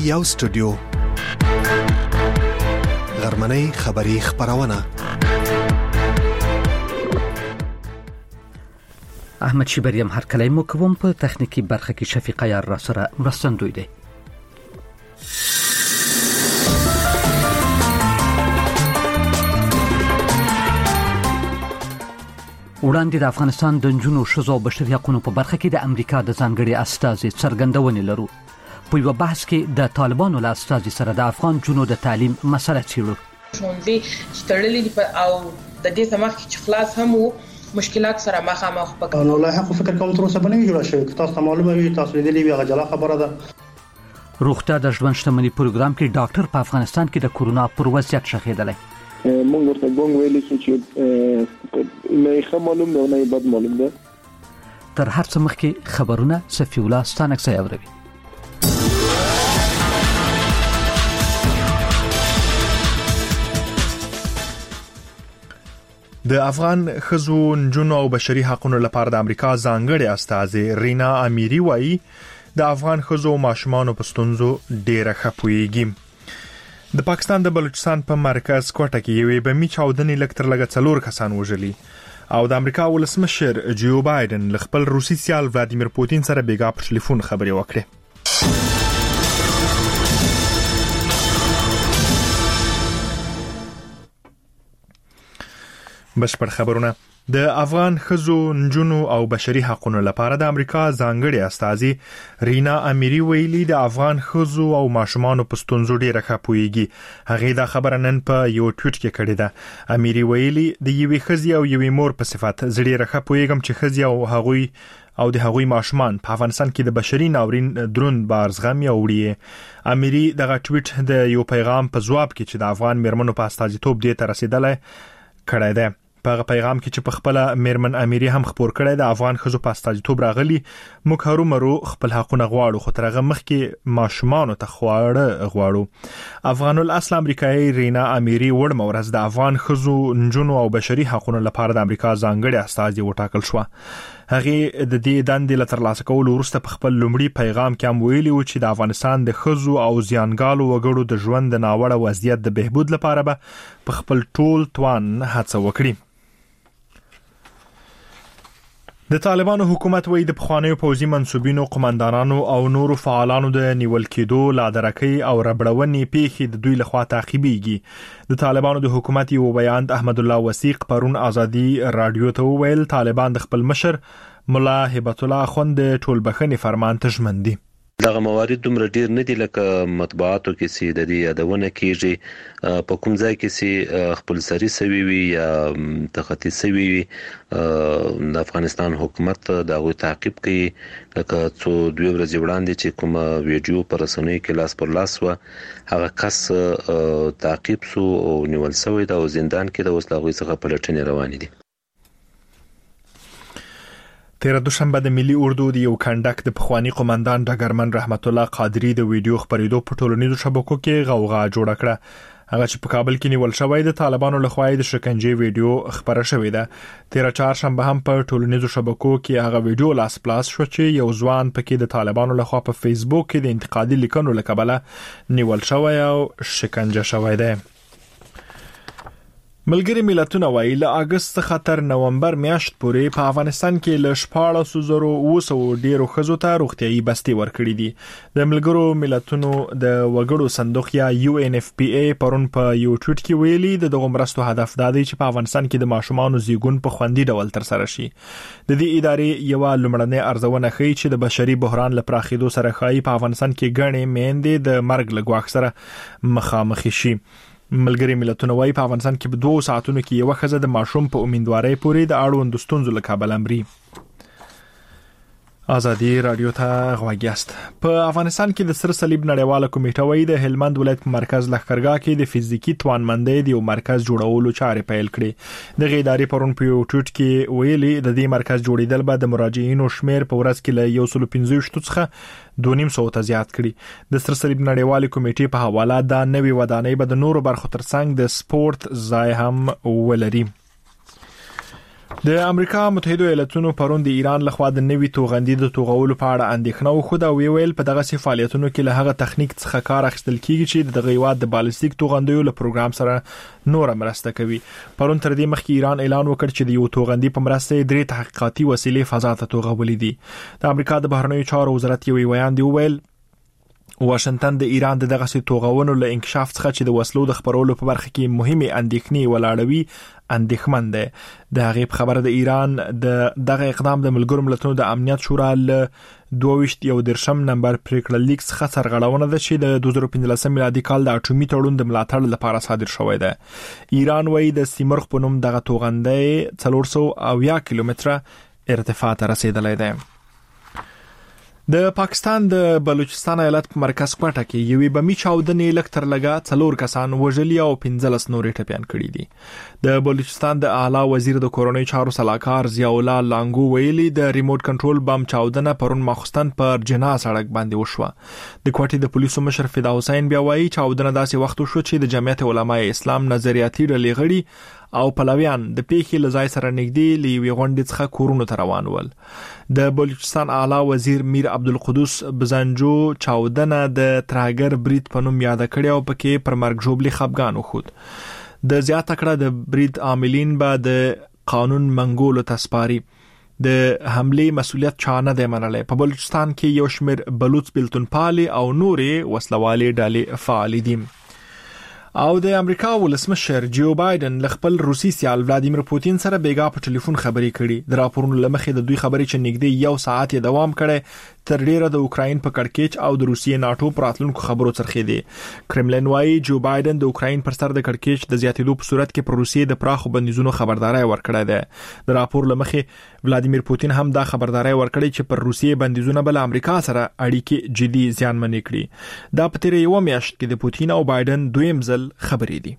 یو سټوډیو غرمنۍ خبری خبرونه احمد شیبریم هر کله مو کوم په تخنیکی برخه کې شفیق یار را سره مرستندوی دی. وړاندې د افغانستان د نجونو ښځو او بشري حقوقو په برخه کې د امریکا د ځانګړي استازي څرګندونې لرو. په یو بحث کې د طالبانو له استازي سره د افغان جنونو د تعلیم مسله څیړو. ژوندۍ چتړلې او د دې سمخ چې خلاص هم مشکلات سره مخامخ پکې نو لا حق فکر کوم تر اوسه باندې جوړ شوی. تاسو معلومه وي تاسو دې وی غجلا خبره ده. روغتیا د ژوند شتمنۍ پروګرام کې ډاکټر په افغانستان کې د کورونا پر وضعیت شخېدلی. مونږ ورته ګونګ ویلې چې نه ښه معلوم ده نه بد معلوم ده. تر هر څه مخکې خبرونه صفی الله ستانک سیاوروي. د افغان ښځو نجونو او بشري حقوقو لپاره د امریکا ځانګړي استازي رینا امیری وایي د افغان ښځو او ماشومانو په ستونزو ډېره ښه پوهیږي. د پاکستان د بلوچستان په مرکز کوټه کې یوې بمي چاودنې لکتر لګه 4 کسان وژلي او د امریکا ولسمشر جو بایدن ل خپل روسي سیال ولادیمیر پوتین سره بیګا په ټلیفون خبرې وکړې. بشپړ خبرونه. د افغان ښځو نجونو او بشري حقوقو لپاره د امریکا ځانګړي استازي رینا امیری ویلي د افغان ښځو او ماشومانو په ستونزو ډیره ښه پوهیږي. هغه دا خبره نن په یو ټویټ کې کړې ده. امیری ویلي د یوې ښځې او یوې مور په صفت زړه ښه پوهیږم چې ښځې او د هغوی ماشومان په افغانستان کې د بشري ناورین دروند بار زغمي او وړي. امیری دغه ټویټ د یو پیغام په جواب کې چې د افغان میرمنو په استازیتوب دې ته رسیدلی کړی دی. په پیغام کې چې په خپل میرمن امیری هم خبر کړی د افغان ښځو په استازیتوب راغلي موږ هرومرو خپل حقونه غواړو خو ترغه مخکې ماشومان ته غواړو. افغان الاصل امریکایي رینا امیری وړم ورځ د افغان ښځو نجونو او بشري حقوقو لپاره د امریکا ځانګړي استازي وټاکل شو. هغه د دې دندې لتر لاسه کول وروسته په خپل لومړي پیغام کې هم ویلي و چې د افغانستان د ښځو او زیانګالو وګړو د ژوند د ناوړه وضعیت د بهبود لپاره به په خپل ټول توان هڅه وکړي. د طالبانو حکومت وایي د پخوانیو پوځي منسوبینو قومندانانو او نورو فعالانو د نیول کېدو لادرکۍ او ربړونې پیښې د دوی لخوا تعقیبېږي. د طالبانو د حکومت یو بیان احمد الله وثیق پرون ازادي رادیو ته وویل طالبان د خپل مشر ملا هبت الله خوند ټولبخنې فرمان ته ژمن دي. دغه موارد دومره ډیر نه دي لکه مطبوعاتو کې سي د دې یادونه کیږي په کوم ځای کې سي خپل سری سوي وي یا تخطي سوي وي د افغانستان حکومت دغه تعقیب کوي. لکه څو 2 ورځې وړاندې چې کوم ویډیو پر رسنیو کې لاس پر لاس و هغه کس تعقیب سو او نیول شوی د زندان کې د وسلغوي څخه پلټنې روانې دي. تیر دوشنبه د ملي اردو د یو کندک د پخوانی قومندان ډګرمن رحمت الله قادری د ویډیو خبرېدو په ټولنیزو شبکو کې غوغا جوړه کړه. هغه چې په کابل کې نیول شوی د طالبانو لخوا د شکنجې ویډیو خبره شوې ده. تیر چهارشنبه هم په ټولنیزو شبکو کې هغه ویډیو لاس پلاس شو چې یو ځوان پکې د طالبانو لخوا په فیسبوک کې د انتقادي لیکنو لکبله نیول شوی او شکنجه شوی دی. ملګری ملتونه وایي له اگست څخه تر نومبر میاشت پورې په افغانستان کې له 14,200 ډیرو ښځو ته روغتيایي بستي ورکړي دي. د ملګرو ملتونو د وګړو صندوق یا UNFPA پرون په یو ټویټ کې ویلي دغه مرستو هدف دا دی چې په افغانستان کې د ماشومانو زیږون په خوندي ډول تر سره شي. د دې ادارې یو لومړنۍ ارزونه ښیي چې د بشري بحران لپاره خېدو سره خایي په افغانستان کې ګڼې میندې د مرګ له ګواښ سره مخامخ شي. ملګری ملتونه وايي په افغانستان کې په 2 ساعتونو کې یو ښځه د ماشوم په امیندوارۍ پورې د اړوند ستونزو له کبله مري. ازادي رادیو ته غواګیاست. په افغانستان کې د سر صلیب نړیواله کمیټه وايي د هلمند ولایت مرکز لښکرګاه کې د فزیکی توانمندۍ د یو مرکز جوړولو چارې پیل کړې. د ادارې پرون په یو ټویټ کې ویلي د دې مرکز جوړیدل به د مراجعینو شمیر په ورځ کې له 115 څخه 200 ته زیات کړي. د سر صلیب نړیواله کمیټې په حواله دا نوې ودانۍ به د نورو برخو ترڅنګ د سپورت ځای هم ولري. د امریکا متحده ایالاتونو پرون د ایران لخوا د نوي توغندي د توغولو په اړه اندېښنه وخوده او ویل په دغه فعالیتونو کې له هغه تخنیک څخه کار اخیستل کیږي چې د غیواد د بالستیک توغندیو له پروګرام سره نور مرسته کوي. پرون تر دې مخکې ایران اعلان وکړ چې د یو توغندي په مرسته 3 تحقیقاتي وسیلې فضا ته توغولې دي. د امریکا د بهرنیو چارو وزارت یو بیان دی ویل واشنگټن د ایران دغه توغونو له انکشاف څخه چې د وسلو د خبرولو په برخه کې مهمه اندېښنې ولاړوي اندېښمن ده. د هغې خبره د ایران دغه اقدام د ملګرو ملتونو د امنیت شورا له 22 نمبر پریکړه لیک څخه سرغړونه ده چې د 2015 میلادي کال د اټومي تړون د ملاتړ لپاره صادر شوی ده. ایران وایي د سیمرغ په نوم دغه توغندی 400 کیلومتره ارتفاع ته رسیدلی ده. د پاکستان د بلوچستان ایالت په مرکز کوټه کې یوې بمي چاودنې لکتر لګا 4 کسان وژلي او 15 نور ټپيان کړي دي. د بلوچستان د اعلی وزیر د کورونی چارو سلاکار ضیاء الله لانګو ویلي د ریموټ کنټرول بم چاودنه پرون ماخستن پر جنا سړک باندې وشوه. د کوټې د پولیسو مشر فدا حسین بیا وایي چاودنه داسې وخت وشو چې د جمعیت علماء اسلام نظریاتي ډلې غړي او پلویان د پیښې لزای سره نږدې لیوي غونډې څخه کورونو ته روان ول. د بلوچستان اعلی وزیر میر عبدالقدوس بزنجو چاودنه د تراګر برید په نوم یاد کړی او پکې پر مرګ ژوبلي خپګان وخود. د زیاته کړه د برید عاملین به د قانون منګولو تسپاري. د حمله مسولیت چا نه دی منلی. په بلوچستان کې یو شمېر بلوچ بلتونپالي او نورې وسلوالې ډلې فعال دي. او د امریکا ولسمشر جو بایدن له خپل روسي سیال ولادیمیر پوتین سره بیګا په ټلیفون خبرې کړي. د راپورونو لمخې د دوی خبرې چې نږدې 1 ساعت یې دوام کړي تر ډیره د اوکراین په کړکېچ او د روسیې ناتو پراتلونکو خبرو څرخې دي. کرملین وايي جو بایدن د اوکراین پر سر د کړکېچ د زیاتېدو په صورت کې پر روسیې د پراخو بندیزونو خبرداري ورکړه ده. د راپور لمخې ولادیمیر پوتین هم دا خبرداري ورکړي چې پر روسیې بندیزونه بل امریکا سره اړیکې جدي زیانمنې کړي. دا په تیر یو میاشت کې د پوتین او بایدن دویم ځل خبرې دي.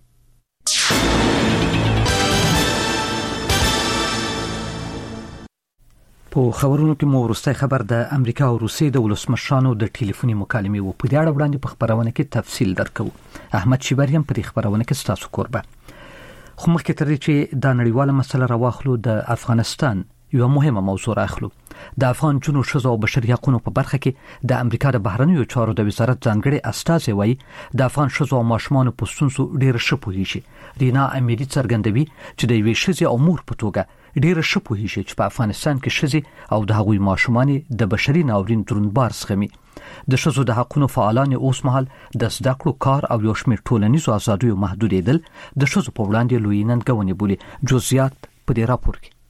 په خبرونو کې مو ورسته خبر د امریکا او روسیې د ولسمشرانو د ټلیفوني مکالمې وو. په دې اړه وړاندې په خبرونه کې تفصیل درکو. احمد شیبریم په دې خبرونه کې ستاسو کوربه. خو مخکې تر دې چې دا نړیواله مسله راواخلو د افغانستان یو مهمه موضوع راخلو. د افغان جنو شذو او بشري حقوقو په برخه کې د امریکا د بهرنیو چارو د وزارت ځانګړي استازي وایي د افغان شذو او ماشومان په ستونزو ډیر شپوهیږي. رینا امیری څرګندوي چې د یوې شذې او مور په توګه ډیر شپوهیږي چې په افغانستان کې شذې او د هغوی ماشومان د بشري ناورین دروندبار سخمي. د شذو د حقوقو فعالان اوس مهال د زده کړو کار او یو شمېر ټولنیزو آزادیو محدودیدل د شذو په وړاندې لوی ننګونې بولي. جزئیات په دې راپور کې.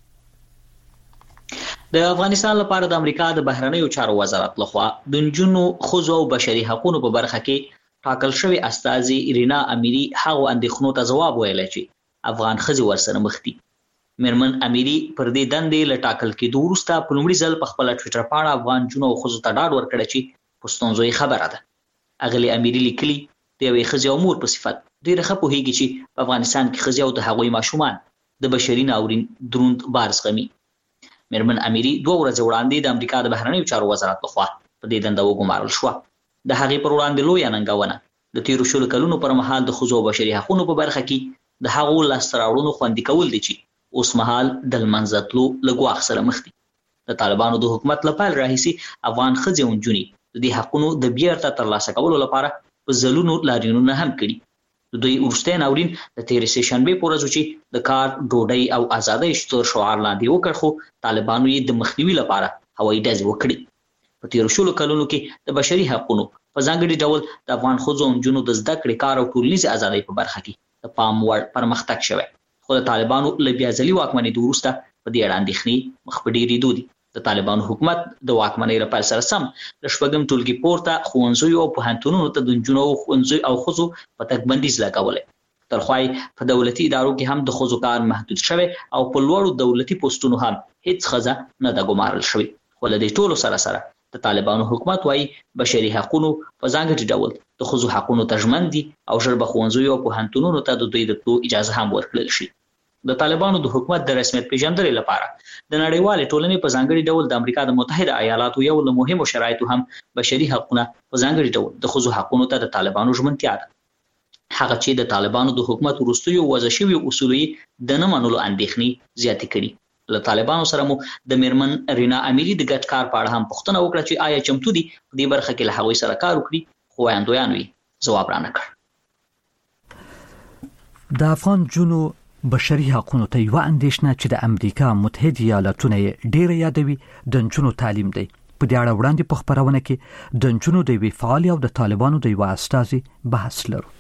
د افغانستان لپاره د امریکا د بهرنیو چارو وزارت لخوا د نجونو خزو او بشري حقوقو په برخه کې ټاکل شوی استازي رینا امیری هغه اندېښنو ته ځواب ویل چې افغان خزي ورسره مخ دي. میرمن امیری پر دې دندې له ټاکل کېدو وروسته په لومړي ځل په خپل ټویټر باندې افغان جنو او خزو ته ډاډ ورکړ چې پښتونځوي خبره ده. اغلی امیری لیکلي د یوې خزي او مور په صفت ډیره ښه پوهیږي چې په افغانستان کې خزي او د هغوی ماشومان د بشري ناورین دروند بار زغمي. میرمن امیری 2 ورځې وړاندې د امریکا د بهرنیو چارو وزارت لخوا په دې دنده وګمارل شو. د هغې پر وړاندې لوی ننګونه د تیرو شلو کلونو پر مهال د خزو بشري حقوقو په برخه کې د هغو لاستراوړونو خوندي کول دي چې اوس مهال د لمنځتلو لګواخ سره مخ دي. د طالبانو د حکومت لپاره راهیسي افغان خزي او نجونې د دې حقوقو د بیرته ترلاسه کولو لپاره په ځلونو لاریونونه هم کړي. د دوی ورسته ناورین د تیرې سه شنبه پر ورځ چې د کار ډوډۍ او ازادۍ شتور شعار لاندې وکړ خو طالبانو یې د مخنیوي لپاره هوایي ډزې وکړي. په تیرو شلو کلونو کې د بشري حقوقو په ځانګړي ډول د افغان ښځو او نجونو د زده کړې کار او ټولنیز ازادۍ په برخه کې د پام وړ پرمختګ شوی. خو د طالبانو له بیا ځلي واکمنۍ وروسته په دې اړه اندېښنې مخ په ډېرېدو دي. د طالبانو حکومت د واکمنۍ لپاره سره سم د شپږم ټولګي پورته ښوونځیو او پوهنتونونو ته د نجونو او ښوونځیو او ښځو په تګ بندیز لګولی. ترخوای په دولتي ادارو کې هم د ښځو کار محدود شوی او په لوړو دولتي پوسټونو هم هیڅ ښځه نه ده ګمارل شوې. خو له دې ټولو سره سره د طالبانو حکومت وایي بشري حقوقو په ځانګړي ډول د ښځو حقوقو ته ژمن دي او ژر به ښوونځیو او پوهنتونونو ته د دوی د تلو اجازه هم ورکړل شي. د طالبانو د حکومت د رسمیت پیژندلو لپاره د نړیوالې ټولنې په ځانګړي ډول د امریکا د متحده ایالاتو یو له مهمو شرایطو هم بشري حقوقونه په ځانګړي ډول د ښځو حقوقو ته د طالبانو ژمنتیا ده. هغه چې د طالبانو د حکومت وروستیو وضع شوي اصولو د نه منلو اندېښنې زیاتې کړي. له طالبانو سره مو د میرمن رینا امیری د ګډ کار په اړه هم پوښتنه وکړه چې آیا چمتو دي په دې برخه کې له هغوی سره کار وکړي، خو وړاندویان ځواب رانکړ. د افغان جنو بشري حقوقو ته یو اندیشنه چې د امریکا متحده ایالاتونو ډیره یادوي د نجونو تعلیم دی. په دې اړه وړاندې په خبرونه کې د نجونو د وی فعال او د طالبانو د یو استازي بحث لرو.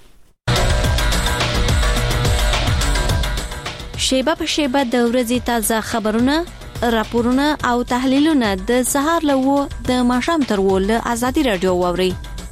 شیبه په شیبه د ورځې تازه خبرونه، راپورونه او تحلیلونه د سهار له و د ماښام تر و له ازادي رادیو واوري.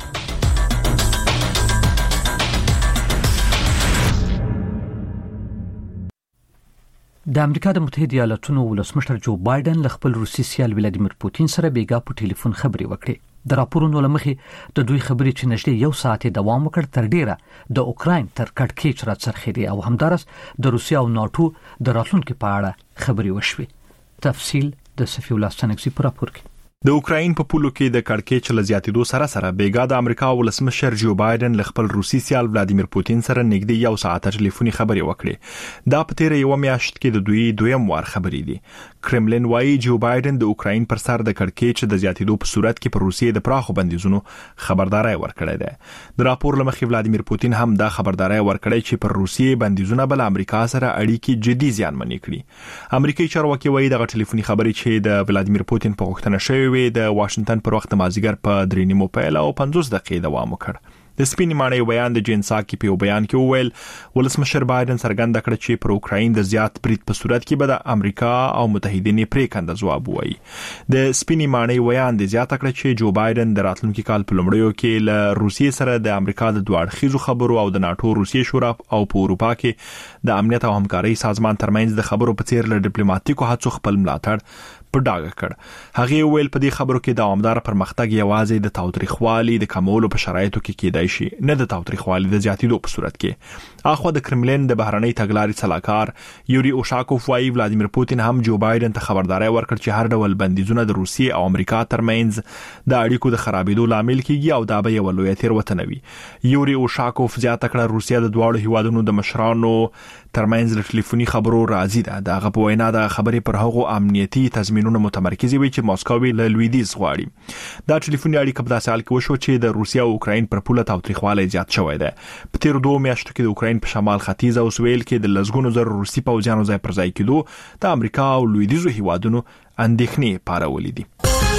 د امریکا د متحده ایالاتونو ولسمشر جو بایدن له خپل روسي سیال ولادیمیر پوتین سره بیګا په ټلیفون خبرې وکړې. د راپورونو لمخې د دوی خبرې چې نږدې یو ساعت دوام وکړ تر ډیره د اوکراین تر کډکېچ راڅرخېدې او همدارس د روسیا او ناتو د راتلونکو په اړه خبرې وشوې. تفصیل د صفی الله ستنګزي په راپور کې. د اوکراین په پولو کې د کړکېچ له زیاتېدو سره بیګا د امریکا ولسمشر جو بایدن له خپل روسي سیال ولادیمیر پوتین سره نږدې یو ساعت ټلیفوني خبرې وکړې. دا په تیر یو میاشت کې د دوی دویم وار خبرې دي. کرملین وايي جو بایدن د اوکراین پر سر د کړکېچ د زیاتېدو په صورت کې پر روسیې د پراخو بندیزونو خبرداري ورکړې ده. د راپور لمخې ولادیمیر پوتین هم دا خبرداري ورکړې چې پر روسیې بندیزونه بل امریکا سره اړیکې جدي زیانمنې کړي. امریکایي چارواکي وايي د ټلیفوني خبرې چې د ولادیمیر پوتین په غوښتنه شوې د واشنگټن پر وخت مازیګر په 3:30 پیل او 50 دقیقې دوام وکړ. د سپینې ماڼۍ بیان د جنساکي په بیان کې وویل ولسمشر بایدن څرګنده کړ چې پر اوکراین د زیات برید په صورت کې به د امریکا او متحدینو پریکنده ځواب وایي. د سپینې ماڼۍ بیان د زیاته کړ چې جو بایدن د راتلونکي کال په لومړیو کې له روسیې سره د امریکا د دوه اړخیزو خبرو او د ناتو روسیې شورا او په اروپا کې د امنیت او همکارۍ سازمان ترمنځ د خبرو په څیر له ډیپلوماټیکو هڅو خپل ملاتړ په ډاګه کړ. هغه ویل په دې خبرو کې دوامدار پرمختګ یوازې د تاوتریخوالي د کمولو په شرایطو کې کېدای شي، نه د تاوتریخوالي د زیاتېدو په صورت کې. اخو د کرملین د بهرنۍ تګلارې صلاحکار یوري اوشاکوف وايي ولادیمیر پوتین هم جو بایدن ته خبرداري ورکړ چې هر ډول بندیزونه د روسیې او امریکا ترمنځ د اړیکو د خرابېدو لامل کیږي او دا به یو لوی تېروتنه وي. یوري اوشاکوف زیاته کړه روسیه د دواړو هیوادونو د مشرانو ترمنځ د ټلیفوني خبرو راځي ده. د هغه په وینا د خبرې پر هغو امنیتي تضمینونو متمرکزې وي چې ماسکو له لویدیځ غواړي. دا ټلیفوني اړیکه په داسې حال کې وشو چې د روسیا او اوکراین پر پوله تاوتریخوالی زیات شوی دی. په تیر 2 میاشتو کې د اوکراین په شمال ختیځ او سویل کې د لزګونو زر روسي پوځیانو ځای پر ځای کېدو د امریکا او لویدیځو هیوادونو اندېښنې پارولې دي.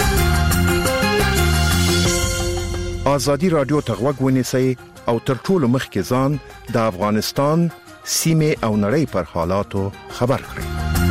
ازادي رادیو ته غوږ ونیسئ او تر ټولو مخکې ځان د افغانستان سیمه او نړۍ پر حالاتو خبر کړئ.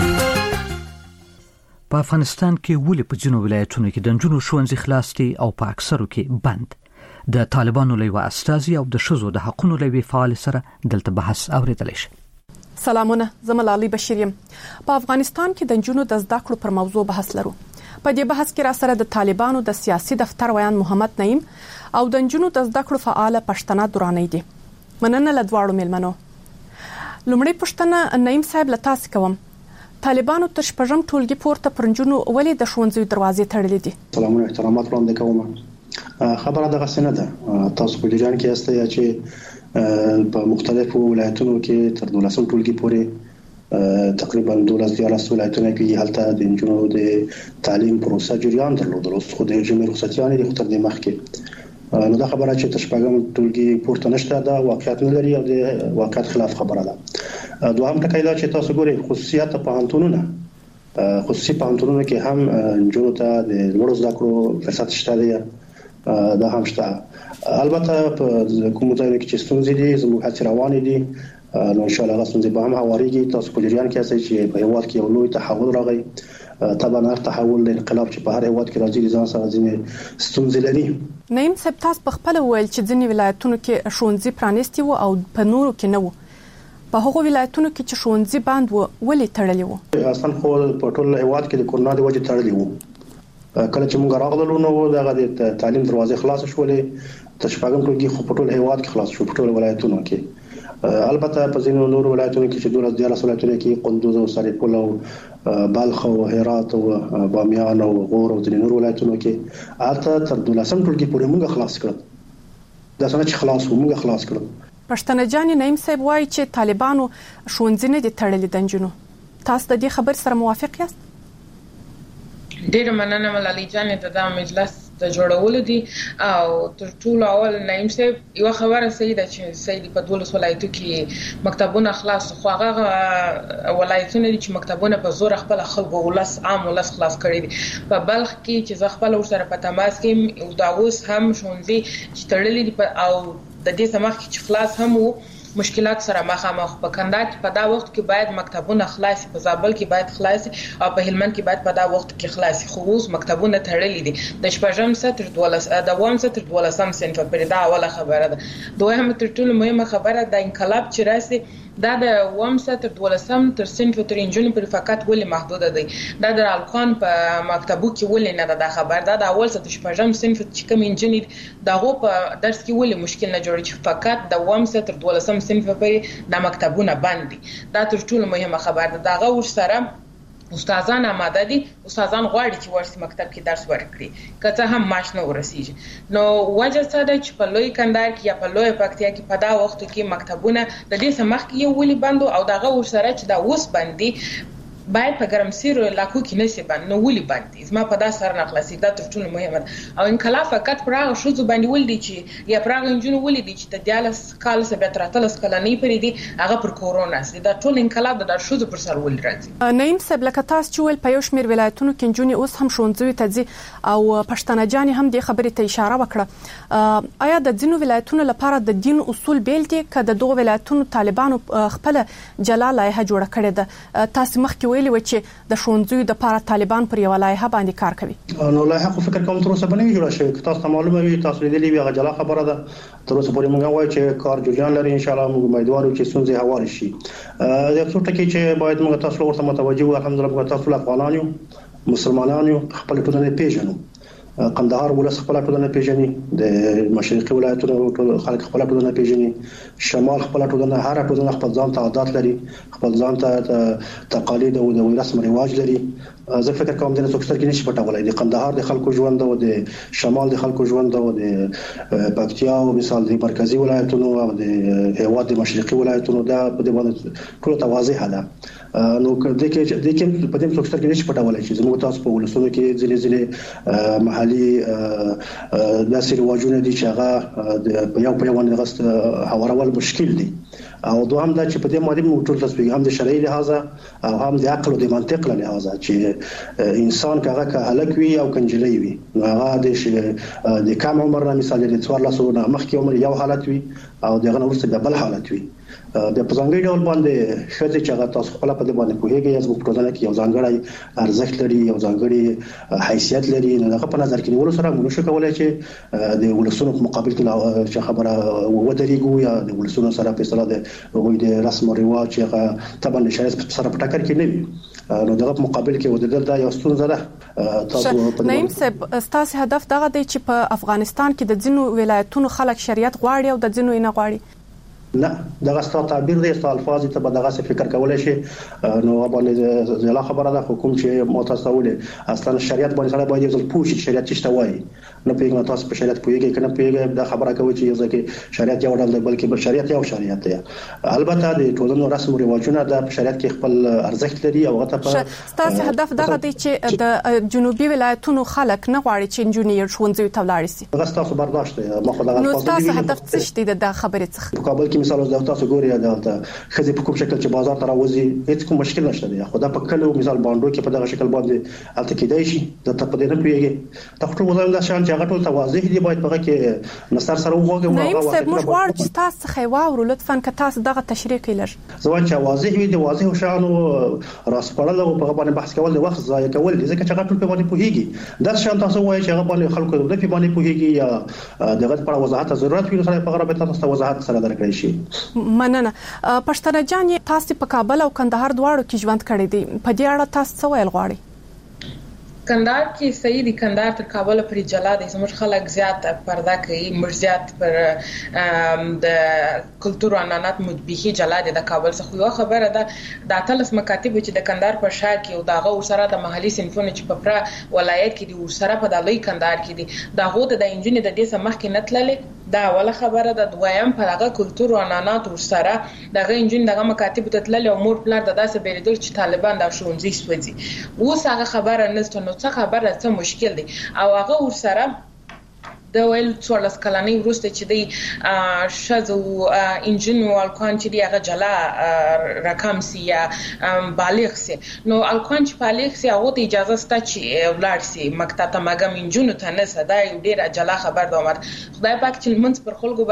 په افغانستان کې ولې په ځینو ولایتونو کې د نجونو ښوونځي خلاص دي او په اکثرو کې بند؟ د طالبانو له یو استازي او د ښځو د حقوقو له یو فعال سره دلته بحث اوریدل شي. سلامونه، زه ملالۍ بشیر یم. په افغانستان کې د نجونو د زده کړو پر موضوع بحث لرو. په دې بحث کې را سره د طالبانو د سیاسي دفتر ویان محمد نعیم او د نجونو د زده کړو فعال پښتنه درانۍ دي. مننه له دواړو مېلمنو. لومړی پوښتنه نعیم صاحب له تاسو کوم. طالبانو تر شپږم ټولګي پورته پر نجونو ولې د ښوونځي دروازې تړلې دي؟ سلامونه، احترامات وړاندې کوم. خبره دغه څه نه ده. تاسو په جریان کې یاست چې په مختلفو ولایتونو کې تر 12 ټولګي پورې تقریبا 12 ولایتونو کې هلته د نجونو د تعلیم پروسه جریان درلود. اوس خو د جمهور رخصتیانې د خطر د مخ کې نو دا خبره چې تشپګم ټولګي پورته نشته دا واقعیت نه لري او د واقعیت خلاف خبره ده. دوهم ټکی دا چې تاسو ګورئ خصوصیات په پوهنتونونو کې هم نجونو ته د لوړ زده کړو فرصت شته دی. دا هم شته. البته په کوم ځای کې چې ستونزې دي زموږ هڅې روانې دي نو ان شاء الله ستونزې به هم هواريږي. تاسو په جریان کې یاست چې په هیواد کې یو لوی تحول راغی. طبعا هر تحول د انقلاب چې په هر هیواد کې راځي ځان سره ځینې ستونزې لري. نعیم صاحب تاسو په خپل ویل چې ځینې ولایتونو کې ښوونځي پرانیستي وو او په نورو کې نه وو. په هغو ولایتونو کې چې ښوونځي بند وو ولې تړلي وو؟ اصلا خو په ټول هیواد کې د کورونا د وجې تړلي وو. کله چې موږ راغلو نو دغه د تعلیم دروازې خلاص شولې. تشپګم ټولګي خو په ټول هیواد کې خلاص شو په ټول ولایتونو کې. البته په ځینو نورو ولایتونو کې چې 12 ولایتونو کې قندوز او سرپل او بلخ او هرات او بامیان او غور او ځینو نورو ولایتونو کې اته تر 12 ټولګي پورې موږ خلاص کړل. دا څنګه چې خلاص موږ خلاص کړل. پښتنه جان نعیم صاحب وایي چې طالبانو ښوونځي نه دي تړلي د نجونو. تاسو د دې خبر سره موافق یاست؟ ډیر مننه ملالۍ جان ته دا مجلس د جوړولو دي او تر ټولو اول نعیم صاحب یو خبره صحیح ده چې سید په 12 ولایتو کې مکتبونه خلاص خو هغه ولایتونه دي چې مکتبونه په زور خپل خلکو ولس عام ولس خلاص کړي دي په بلخ کې چې ز خپل ورسره په تماس کې او دا اوس هم شونځي چې تړلې دي او د دې سمخ چې خلاص هم وو مشکلات سره مخامخ په کندهار کې په دا وخت کې باید مکتبونه خلاص په زابل کې باید خلاص او په هلمند کې باید په دا وخت کې خلاص خو اوس مکتبونه تړلې دي د شپږم سطر 12 د وام سطر 12 صنف پر دا اوله خبره ده دویم تر ټولو مهمه خبره د انقلاب چې راسي دا د وام سطر 12 تر صنف تر انجن پر فقط ولې محدود دی دا د الکان په مکتبو کې ولې نه ده خبر دا د اول سطر شپږم صنف چې کوم انجن دغه په درس کې ولې مشکل نه جوړ چې فقط د وام سطر 12 صنف په د مکتبونه باندې دا تر ټولو مهمه خبره ده دغه ور سره استادان آماده دي استادان غواړي چې ورسې مکتب کې درس ورکړي که هم معاش نه ورسیږي نو وجه څه ده چې په لوی کندهار کې یا په لوی پکتیا کې په دا وخت کې مکتبونه د دې سمخ کې یو ولې بندو او دغه ور سره چې دا اوس باندې باید په ګرمسیر لاکو کې نشي باندې نو ولې باندې زما په دا سر نه خلاصي دا تر ټولو مهمه ده او انقلاب فقط پراغه شو باندې ولدي چې یا پراغه انجن ولدي چې د دیالس کال سره تراتلس کلنې پرې دي هغه پر کورونا سي دا ټول انقلاب د شو پر سر ول راځي نعیم صاحب لکه تاسو چې ول په یو شمیر ولایتونو کې انجن اوس هم شونځوي ته ځي او پښتنه جان هم د خبرې ته اشاره وکړه آیا د ځینو ولایتونو لپاره د دین اصول بیل دي که د دوه ولایتونو طالبانو خپل جلا لایحه جوړه کړې ده تاسو مخکې ویلي و چې د شونځوي د لپاره طالبان پر یو لایحه باندې کار کوي نو لایحه خو فکر کوم تر اوسه باندې جوړه شوی تاسو معلومه وي تاسو لیدلې وي هغه جلا خبره ده تر اوسه پورې موږ وایو چې کار جوړجان لري ان شاء الله موږ امیدوارو چې سونځي حواله شي د څو ټکي چې باید موږ تاسو ورته متوجه وو الحمدلله موږ تاسو افغانان یو مسلمانان یو خپل ټولنه پیژنو قندهار ولس خپل ټولنه پیژني د مشرقي ولایتونو خلک خپل ټولنه پیژني شمال خپل ټولنه هر ټولنه خپل ځان ته عادت لري خپل ځان ته تقالید او د رسم رواج لري زه فکر کوم د څوکستر کې نشي پټولای د قندهار د خلکو ژوند او د شمال د خلکو ژوند او د پکتیا او مثال د مرکزی ولایتونو او د هیواد د مشرقي ولایتونو دا په دې باندې ټول توازیح ده نو کله چې په دې څوکستر کې نشي پټولای چې زموږ تاسو په ولسونو کې ځلې محلي داسې رواجونه دي چې هغه په یو باندې غست حوارول مشکل دي او دوهم دا چې په دې باندې موږ ټول تاسو هم د شرعي لحاظ او هم د عقل او د منطق له لحاظ چې انسان کاغه که هلک وي او کنجلې وي نو هغه د کم عمر نه مثال د 14 سنه مخکې عمر یو حالت وي او دغه ورسره بل حالت وي د پزنګي ډول باندې شته چې هغه تاسو خپل په دې باندې کوهیږي یا زموږ ټولنه کې یو ځانګړی ارزښت لري یو ځانګړی حیثیت لري نو هغه په نظر کې نیول سره موږ شو کولای چې د ولسونو په مقابل کې خبره ودرېږو یا د ولسونو سره په اصطلاح د رسم او رواج هغه طبعا شایز سره په ټکر کې نه وي نو دغه مقابل کې ودرېدل دا یو ستونزه ده تاسو نعیم صاحب ستاسو هدف دغه دی چې په افغانستان کې د ځینو ولایتونو خلک شریعت غواړي او د ځینو نه غواړي نه دغه ستاسو تعبیر دی ستاسو الفاظ ته به دغه څه فکر کولای شي نو باندې زلا خبره ده حکومت چې متصوله اصلا شریعت باندې سره باید یو پوښتنه چې شریعت څه وایي نه پیغام تاسو په شریعت پوهیږئ کنه پوهیږئ دا خبره کوي چې ځکه شریعت یو ډول دی بلکې په شریعت یو شریعت دی البته د ټولنو رسم او رواجونه د شریعت کې خپل ارزښت لري او هغه ته ستاسو هدف دغه دی چې د جنوبي ولایتونو خلک نه غواړي چې انجینیر شونځوي ته ولاړ شي هغه ستاسو برداشت دی ما خو دغه نو تاسو هدف څه شته د خبرې څخه په کابل کې مثال د تاسو ګوري دا خزي په کوم شکل چې بازار ته راوځي هیڅ کوم مشکل نشته دی خو دا په کلو مثال باندې کې په دغه شکل باندې الته کېدای شي د ته په دې نه پیږي تاسو ټول وزن د شان چې هغه ټول توازیح دی باید په کې نصر سره وګورئ نو هغه موږ غواړو چې تاسو خیواو لطفا که تاسو دغه تشریح کړئ زوان چې واضح وي د واضح شان او راسپړل او په باندې بحث کول د وخت ضایع کول دي ځکه چې هغه ټول په باندې پوهیږي دا شان تاسو وایي چې هغه باندې خلکو د په باندې پوهیږي یا دغه په وضاحت ضرورت وي سره په غره تاسو وضاحت سره درکړئ شي مننه پښتنه جان تاسو په کابل او کندهار دواړو کې ژوند کړی دی په دې اړه تاسو څه ویل غواړئ کندهار کې صحیح دي کندهار تر کابل پورې جلا دي زموږ خلک زیات پرده کوي مرزيات پر د کلتور او عنعنات مدبيخي جلا دي د کابل څخه یو خبره ده د اتلس مکاتب چې د کندهار په شار کې او دغه ورسره د محلي صنفونه چې په ولایت کې دي ورسره په دالوي کندهار کې دي دغه د انجینر د دې سمخ کې نتللې دا اوله خبره ده. دویم په هغه کلچر او عنعنات ورسره دغه انجن دغه مکاتب ته تللی او مور پلار د داسې بیریدل چې طالبان د ښوونځي سوځي. اوس هغه خبره نشته، نو څه خبره څه مشکل دی؟ او هغه ورسره د ویل 14 کلنۍ وروسته چې دی شذو انجن او الکوان چې دی هغه جلا رقم سي یا بالغ سي، نو الکوان چې بالغ سي هغه ته اجازه سته چې ولار سي مکتب ته، مګم انجن ته نه سده یو ډیر جلا خبر د عمر. خدای پاک چې منځ پر خلکو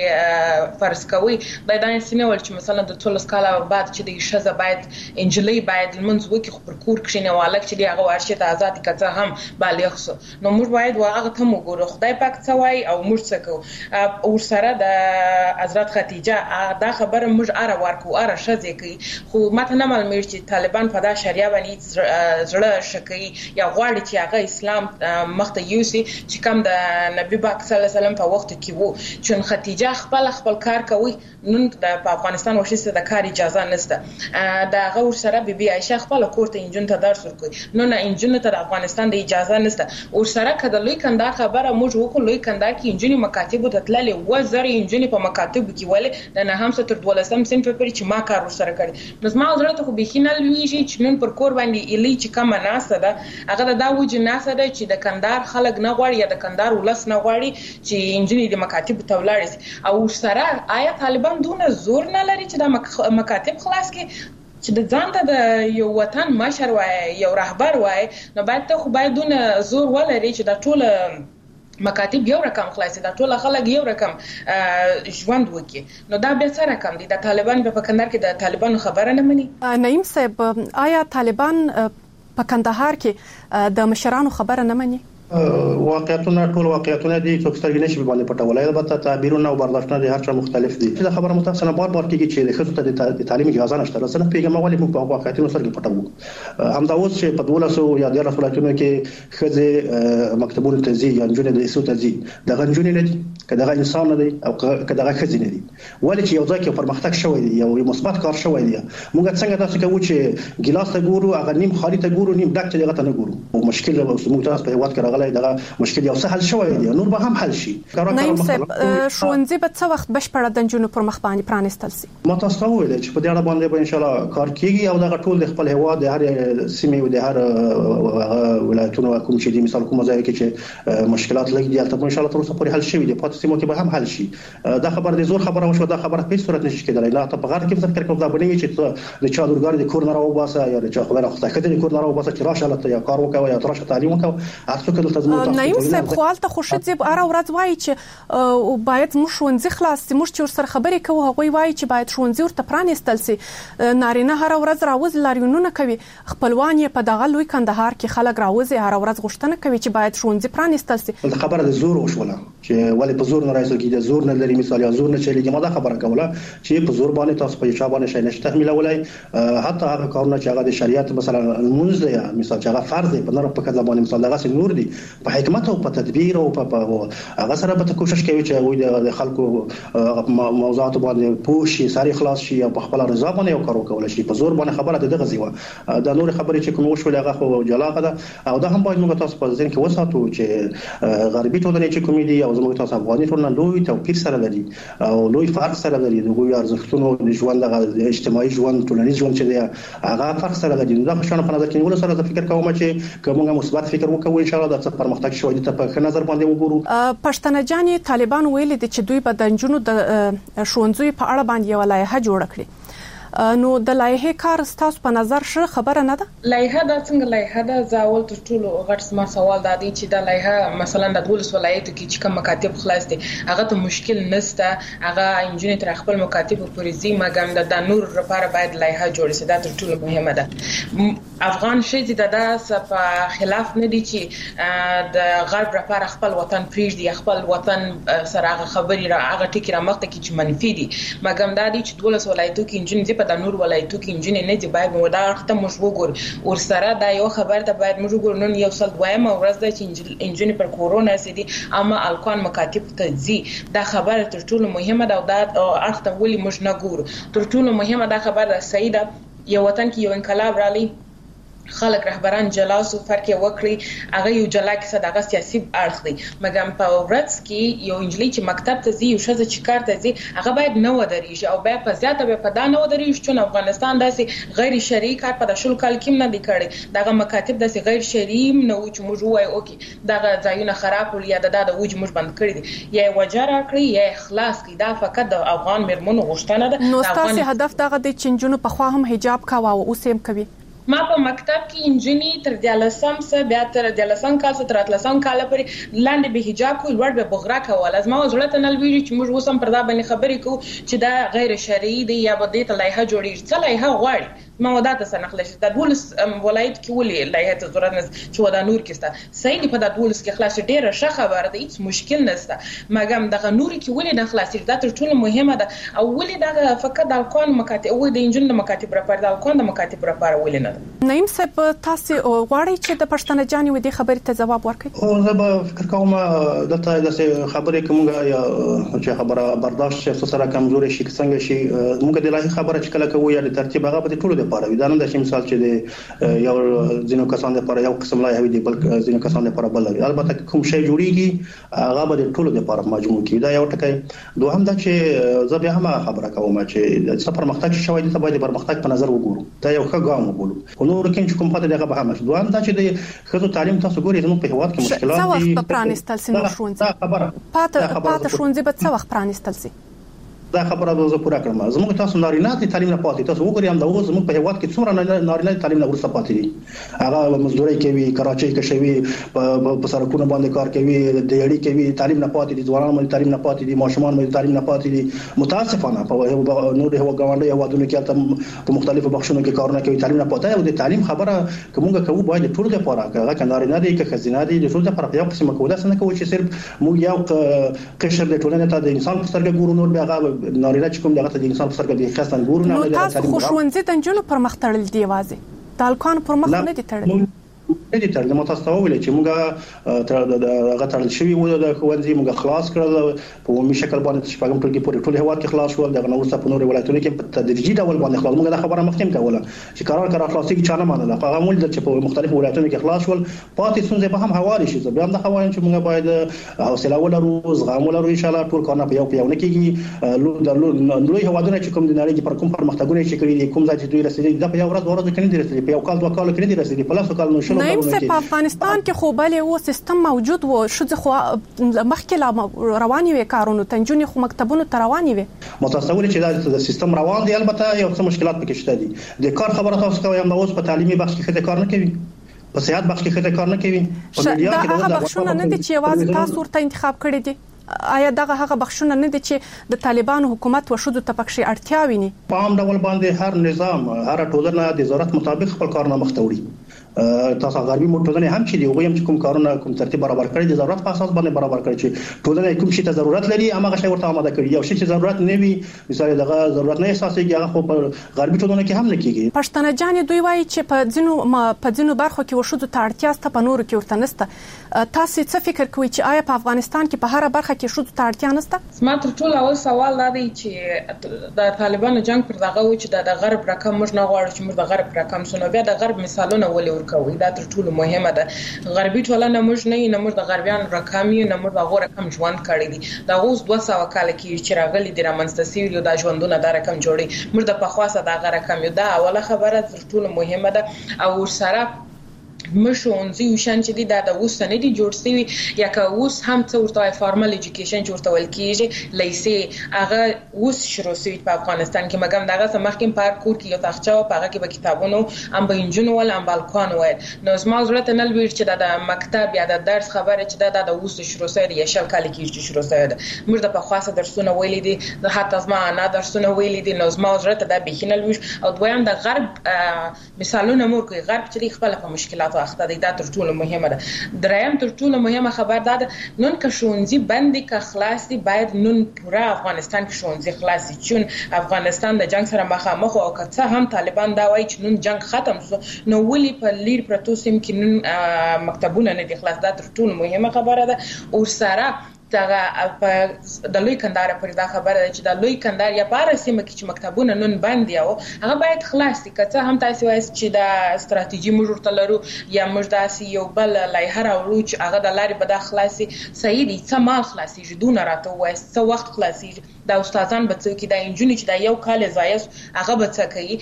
باندې فرض کوي دا دانه سینه ول چې مثلا د 14 کاله بعد چې دی شذ باید انجلي باید منځ وکي خو پر کور کښینه والک چې دی هغه ورشه ته آزاد کته هم بالغ سو، نو موږ باید واغه ته وګورو خدای پاک څوای او موږ څه کوو. ورسره د حضرت خدیجه دا خبره موږ اره ورکو اره شذ کوي، خو ماته نه معلومه چې طالبان په دا شریعه باندې زړه شکي یا غواړي چې هغه اسلام مخته یوسي چې کوم د نبی پاک صلی الله علیه وسلم په وخت کې وو. چون خدیجه خپل کار کوي، نن د افغانستان وشي د کار اجازه نشته. دا هغه ورسره بیبي عائشه خپل کور ته انجن ته درس ورکوي، نو نه انجن ته د افغانستان د اجازه نشته. ورسره کده لوی کنده خبره موږ وکړو، لوی کنده کې انجن مکاتب ته تللي و زر انجن په مکاتب کې ولې د نه هم ستر 12 سم په چې ما کار ورسره کړی. نو زما حضرت خو بخینه لویږي چې نن پر کور باندې الی چې کوم ناسه ده هغه دا وجه ناسه ده چې د کندهار خلک نه غواړي یا د کندهار ولس نه غواړي چې انجن د مکاتب ته ولاړ شي. او سره آیا طالبان دونه زور نه لري چې د مکاتب خلاص کې چې د ځان ته د یو وطن مشر وای یو رهبر وای، نو باید ته خو باید دونه زور ولري چې د ټول مکاتب یو رقم خلاصي، دا ټول خلک یو رقم ژوند وکي. نو دا به څه رقم دي؟ د طالبان په کندهار کې د طالبانو خبره نه مني. نعیم صاحب، آیا طالبان په کندهار کې د مشرانو خبره نه مني؟ واقعیتونه ټول واقعیتونه دي، څوک سترګې نشي باندې پټولای. البته تعبیرونه او برداشتونه د هر چا مختلف دي. دا خبره متأسفانه بار کېږي چې د خصوص ته د تعلیم اجازه نشته. رسنه پیغام ولې موږ په واقعیتونو سره پټو. همدا اوس چې په 1200 یا 1300 ولایتونو کې خځې مکتبونو ته ځي یا نجونې د ایسو ته ځي، دغه نجونې نه دي، کداغه انسان نه دي او کداغه خځې نه دي. ولې چې یو ځای کې پرمختګ شوی دی، یو مثبت کار شوی دی، موږ څنګه تاسو کوو چې ګلاس ته ګورو هغه نیم خالي ته ګورو، نیم ډک ته دغه ته نه ګورو. او مشکل موږ تاسو په هیواد کې راغلی دغه مشکل یو څه حل شوی دی، نور به هم حل شي. نعیم صاحب، ښوونځي به څه وخت بشپړه د نجونو پر مخ باندې پرانستل شي؟ ما تاسو ته ویل چې په دې اړه باندې به ان شاء الله کار کیږي او دغه ټول د خپل هیواد د هر سیمې او د هر ولایتونو کوم چې د مثال کوم ځای کې چې مشکلات لګي دي ته ان شاء الله تر اوسه پورې حل شوی دی، پاتې سیمو کې به هم حل شي. دا خبر د زور خبره وشو، دا خبره په هیڅ صورت نشي کېدای. لا ته په غار کې فکر کوم دا بنوي چې د چا لورګار د کور نه راوباسه یا د چا خبره خدای کده د کور نه راوباسه چې راشه لته یا کار وکاو یا ترشه تعلیم وکاو. هڅه کوي تاسو نعیم صاحب، خوالته خوشت اره ورځ وایي چې باید موږ ښوونځي خلاص سي، موږ چې سره خبرې کوو هغه وایي چې باید ښوونځي ورته پرانستل سي. نارینه هر ورځ راوځي لاریونونه کوي، خپلوان یې په دغه لوی کندهار کې خلک راوځي هر ورځ غوښتنه کوي چې باید ښوونځي پرانستل سي. خبره د زور وشوله چې ولې په زور نه راځي کې د زور نه لري، مثال یا زور نه چلیږي. ما دا خبره کوله چې په زور باندې تاسو په چا باندې شي نشته تحمیلولای. حتی هغه کارونه چې هغه د شریعت مثلا منځ یا مثال چې هغه فرض دی په نور په کله باندې مثال دغه نور دي په حکمت او په تدبیر او په هغه سره به کوشش کوي چې وي د خلکو موضوعات باندې پوښي ساري خلاص شي او په خپل رضا باندې یو کار وکول شي. په زور باندې خبره دغه زیوه د نور خبرې چې کوم وشول هغه خو جلاغه ده او دا هم باید موږ تاسو په ځین کې وساتو چې غربي ټولنې چې کوم دي او زموږ تاسو افغاني ټولنه لوی توپیر سره لري او لوی فرق سره لري. د ګویا ارزښتونو د ژوند د اجتماعي ژوند ټولنیز ژوند چې دی هغه فرق سره لري. دا خشنه په نظر کې نیول سره فکر کوم چې کومه مثبت فکر وکړو ان شاء الله د څه پرمختګ شوی ته په نظر باندې وګورو. پښتنه جاني طالبان ویل دي چې دوی به د جنونو د ښوونځي په اړه باندې یو لایحه جوړ کړي. نو د لایحه کار ستاسو په نظر شه خبره نه ده؟ لایحه دا څنګه لایحه ده؟ زاول تر ټولو غټ ما سوال دا دی چې دا لایحه مثلا د 12 ولایتو کې چې کوم مکاتب خلاص دي هغه ته مشکل نشته، هغه انجینر تر خپل مکاتب پورې زی مګم د نور لپاره باید لایحه جوړ شي. دا تر ټولو مهمه ده. افغان شې د داسې په خلاف نه دي چې د غرب لپاره خپل وطن پریږدي، خپل وطن سره هغه خبري را هغه ټکی را مخته کې چې منفي دي. مګم دا دي چې 12 ولایتو کې انجینر په د نور ولایتو کې انجینر نه دي باید مو دا وخت موږ وګورو ور سره دا یو خبر ته باید موږ وګورو. نن یو سل دویم ورځ ده چې انجینر پر کورونا سدي اما الکوان مکاتب ته ځي. دا خبره تر ټولو مهمه ده او دا اخته ولې موږ نه ګورو. تر ټولو مهمه دا خبره صحیح ده. یو وطن کې یو انقلاب رالی خلک رهبران جلاسو فرق وکړي هغه یو جلا کیسه دغه سیاسي اړخ دی مګم په ورځ کې یو انجلۍ چې مکتب ته ځي یو شزه چې کار ته ځي هغه باید نه ودرېږي او بیا په زیاته به په دا نه ودرېږي چې افغانستان داسې غیر شرعي کار په شل کال کې نه دی کړی دغه مکاتب داسې غیر شرعي نه و چې موږ وایو اوکې دغه ځایونه خراب ول یا د وجه موږ بند کړی دي یا وجره کړی یا خلاص کړي دا فقط د افغان مرمنو غوښتنه ده نو ستاسو هدف دغه د چنجونو په خوا هم حجاب کاوه او اوس هم کوي ما په مکتب کې انجینری تر 13 سه بیا تر 13 کال تر 13 کال پورې لاندې به حجاب کوي لوړ به بغرا کول از ما زړه ته نل ویږي چې موږ اوسم پر دا باندې خبرې کوو چې دا غیر شرعي دی یا به د لایحه جوړیږي څه لایحه غواړي موادات سنخلش د دولس ولایت کې ولې لایحه ته ضرورت نه چې ودا نور کې ستا صحیح په د دولس کې خلاص ډیره ښه خبره ده هیڅ مشکل نشته مګم د نور کې ولې د خلاصې دا تر ټولو مهمه ده او ولې دا فقط د الکون مکاتب او د انجن د مکاتب لپاره د الکون د مکاتب لپاره ولې نه ده نعیم صاحب تاسو غواړئ چې د پښتنه جاني ودی خبرې ته جواب ورکړئ او زه به فکر کوم د خبرې کومه یا چې خبره برداشت شي سره کمزوري شي څنګه شي موږ د لایحه خبره چې کله کوو یا د ترتیب هغه په ټولو لپاره وي دا نه د مثال چې د یو ځینو کسان لپاره یو قسم لایحه وي بل ځینو کسان لپاره بل وي البته کوم شی جوړیږي هغه به د ټولو لپاره مجموع کیږي دا یو ټکی دوهم دا چې زه به هم خبره کوم چې د سفر مختګ شوی د باید پرمختګ په نظر وګورو دا یو ښه ګام وبولو خو نور کې چې کوم پاتې دغه به هم دوهم دا چې د خزو تعلیم تاسو ګورئ زموږ په هواد کې مشکلات دي څه وخت پرانستل سي نو شونځي پاته شونځي به څه وخت پرانستل سي دا خبره زه پوره کړم زموږ تاسو نارینه تعلیم نه پاتې تاسو وګورئ هم دا اوس زموږ په هواد کې څومره نارینه تعلیم نه ورسره پاتې دي هغه مزدوري کوي کراچۍ کې شوی په سرکونو باندې کار کوي د یړي کوي تعلیم نه پاتې دي ځوانان باندې تعلیم نه پاتې دي ماشومان باندې تعلیم نه پاتې دي متاسفانه په نور هوا غونډه هوادونو کې په مختلفو بخښونو کې کارونه کوي تعلیم نه پاتې او د تعلیم خبره کومه کوو باید ټول د پاره هغه نارینه دي که خزینه دي د ټول د پاره یو قسم کوو دا څنګه کوي چې صرف مو یو قشر د ټولنې ته د انسان په سترګه ګورو نور بیا نارینه چې کوم دغه د انسان په سترګه دي خاصن ګورو نه نو تاسو خوشونځي د جنونو پر مخ تړل دی وازه د الکان پر مخ نه دي تړل دې تر د متاسفه ویل چې موږ هغه تړل شوی و د خوندې موږ خلاص کړل په عمومي شکل باندې شپږم ټولګي پورې ټول هواد کې خلاص شول دغه نور څه په نور ولایتونو کې په تدریجي ډول باندې خلاص موږ د خبره مخکیم کوله چې قرار خلاصي کې چانه مانله هغه مول د چې په مختلفو ولایتونو کې خلاص شول پاتې څنګه به هم حواله شي بیا هم د خوایم چې موږ باید حوصله ولرو زغم ولرو ان شاء الله ټول کارونه په یو نه کېږي لوی هوادونه چې کوم د نړۍ پر کوم پرمختګونه چې کړی دي کوم ځای چې دوی رسېدي د په یو ورځ کې نه دي رسېدي په یو کال دوه کال کې نه دي رسېدي په لاسو کال نو شلو افغانستان کې خو بل یو سیستم موجود و شو خو مخکې رواني وي کارونه تنجونی خو مکتبونو ته رواني وي متصور چې دا سیستم روان دی البته یو څه مشکلات پکې شته دي د کار خبره تاسو کوي هم اوس په تعلیمي بخش کې خته کار نه کوي په صحت بخش کې خته کار نه کوي په میډیا کې دا بخشونه نه دي چې واځ تاسو ورته انتخاب کړی دي آیا دغه هغه بخښونه نه دي چې د طالبانو حکومت وشود ته پکې اړتیا ویني په عام ډول باندې هر نظام هر ټولنه د ضرورت مطابق خپل کارونه مخ ته وړي تاسو غربي ټولنه هم چې دی وګورئ چې کوم کارونه کوم ترتیب برابر کړی د ضرورت په اساس باندې برابر کړی چې ټولنه کوم شي ته ضرورت لري هغه شی ورته آماده کړی یو شی چې ضرورت نه وي مثال دغه ضرورت نه احساسېږي هغه خو په غربي ټولنه کې هم نه کیږي پښتنه جان دوی وایي چې په ځینو برخو کې وشود ته اړتیا ست په نورو کې ورته نسته تاسو څه فکر کوئ چې آیا په افغانستان کې په هر برخه کې شود ته اړتیا نسته ما تر ټولو اول سوال دا دی چې د طالبانو جنگ پر دغه و چې د غرب رقم موږ نه غواړو چې موږ د غرب رقم سنو بیا د غرب مثالونه ولې ورکوي دا تر ټولو مهمه ده غربي ټولنه موږ نه موږ د غربيان رقم یې نه موږ د غوړ رقم ژوند کړی دي دا اوس 200 کال کې چې راغلي د رامنځته سیریو د ژوندونه د رقم جوړي موږ د پخواسه د غوړ رقم یو دا اوله خبره تر ټولو مهمه ده او سره مشونځي وشان چې د اوسنۍ دي جوړ شوی یا که اوس هم څه ورته فارمل ایجوکیشن جوړ ول کیږي لیسې هغه اوس شروع شوی په افغانستان کې مګم دغه سمخکې په کور کې یو تاخچه او هغه کې به کتابونو ام به انجن ول ام بالکان وای نو زما ضرورت نه لوي چې د مکتب یا د درس خبره چې د اوس شروع شوی یا شل کال کې شروع شوی موږ د پخواسه درسونه ویلې دي د حتی زما نه درسونه ویلې دي نو زما ضرورت د بهینه لوي او دویم د غرب مثالونه مور کوي غرب چې خپل په مشکلات اخته دي دا تر ټولو مهمه ده دریم تر ټولو مهمه خبر ده نن که شونځي بندي که خلاص دي باید نن پورا افغانستان کې شونځي خلاص دي چون افغانستان د جنگ سره مخامخ او که هم طالبان دا وایي چې نن جنگ ختم شو نو ولې په لیر پروتو سیم کې نن مکتبونه نه دي خلاص دا تر ټولو مهمه خبره ده او سره د لوی کندهار پر دا خبره ده چې د لوی کندهار یا پاره سیمه کې چې مکتبونه نن بند دي او هغه باید خلاص دي. که هم تاسو وایي چې د استراتیژي موږ ورته لرو یا موږ داسې یو بل لایحه راوړو چې هغه د لارې به دا خلاصي صحیح دي. څه مال خلاصيږي دونه راته وایي څه وخت خلاصيږي دا استادان به څه کې دا انجونی چې دا یو کال ضایع هغه به څه کوي.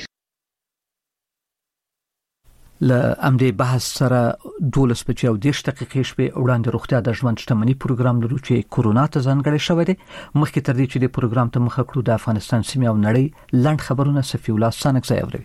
ل امدې بحث سره 12 بجې او 10 دقیقې شپې وړاندې روغتیا د ژوند شتمنۍ پروګرام لرو چې کورونا ته ځانګړی شوی دی. مخکې تر دې چې د پروګرام ته مخه کړو د افغانستان سیمه او نړۍ لند خبرونه صفی الله سانک ځای اوري.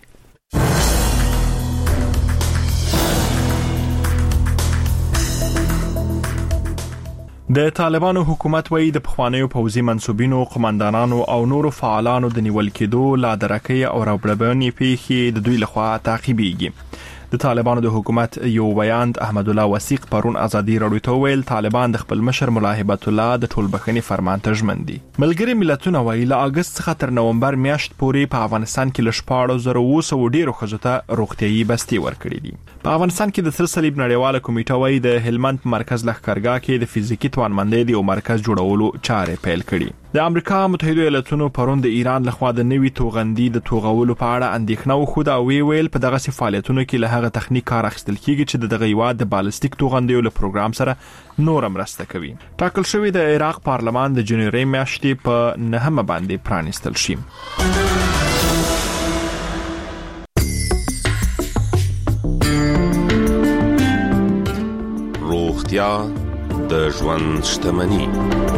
د طالبانو حکومت وایي د پخوانیو پوځي منسوبینو، قومندانانو او نورو فعالانو د نیول کېدو لا درکې او راوړبنې پیښې د دوی لخوا تعقیبېږي. د طالبانو د حکومت یو بیان احمد الله وثیق پرون ازادي راډیو ته ویل طالبان د خپل مشر ملا هیبت الله د ټولبخښنې فرمان ته ژمن دي. ملګری ملتونه وایي له اگست څخه تر نومبر میاشت پورې په افغانستان کې لشپاړو زره وسو ډیرو خزو ته روغتيایي بستي ورکړي دي. په افغانستان کې د سر صلیب نړیواله کمیټه وایي د هلمند مرکز لښکرګاه کې د فزیکی توانمندۍ د مرکز جوړولو چارې پیل کړي. د امریکا متحده ایالاتونو پرون د ایران لخوا د نوي توغندي د توغولو په اړه اندېښنه وښوده او ویل په دغه فعالیتونو کې له هغه تخنیک کار اخیستل کیږي چې د هیواد د بالستیک توغندیو له پروګرام سره نور مرسته کوي. ټاکل شوی د عراق پارلمان د جنوري میاشتې په 9 باندې پرانیستل شي. روغتیا د ژوند شتمنۍ.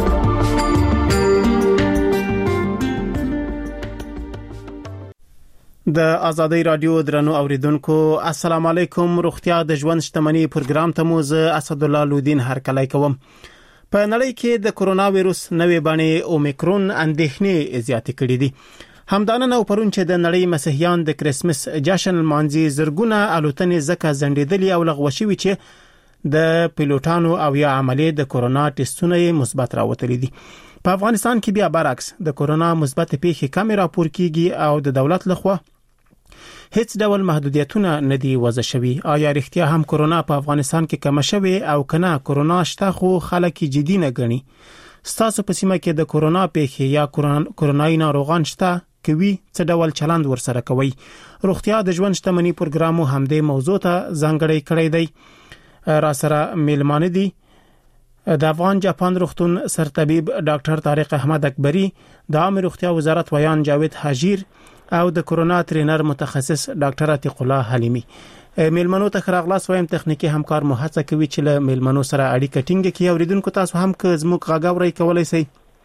د ازادي رادیو درنو اوریدونکو السلام علیکم. روغتیا د ژوند شتمنۍ پروګرام ته مو زه اسد الله لودین هرکلی کوم. په نړۍ کې د کورونا وایروس نوې بڼې اومیکرون اندېښنې زیاتې کړې دي. همدانه نو پرون چې د نړۍ مسیحیان د کریسمس جشن مانځي زرګونه الوتنې زکه زندېدلې او لغوه شوې چې د پیلوټانو او یا عملیې د کورونا ټیسټونه مثبت راوتلې دي. په افغانستان کې بیا برعکس د کورونا مثبت پیښې کم راپور کیږي او د دولت لخوا هیڅ ډول محدودیتونه نه دی وضع شوی. آیا رښتیا هم کورونا په افغانستان کې کم شوی او کنه کورونا شته خو خلک جدي نه ګڼي؟ ستاسو په سیمه کې د کورونا پیښې یا کورونایي ناروغان شته کوي څه ډول چلند ورسره کوي؟ روغتیا د ژوند شتمنۍ پروګرام هم دې موضوع ته ځانګړی کړی دی. را سره میلمانه دي د افغان جاپان روغتون سرطبيب ډاکټر طارق احمد اکبری، د عامه روغتیا وزارت ویان جاوید حجیر او د کورونا ټرینر متخصص ډاکټر عتیق الله حلیمی. میلمنو ته خراغلاس وایم تخنیکی همکار مو هڅه کوي چې له میلمنو سره اړیکه ټینګ کړي. اوریدونکو تاسو هم که زموږ غاګاوري کولای شئ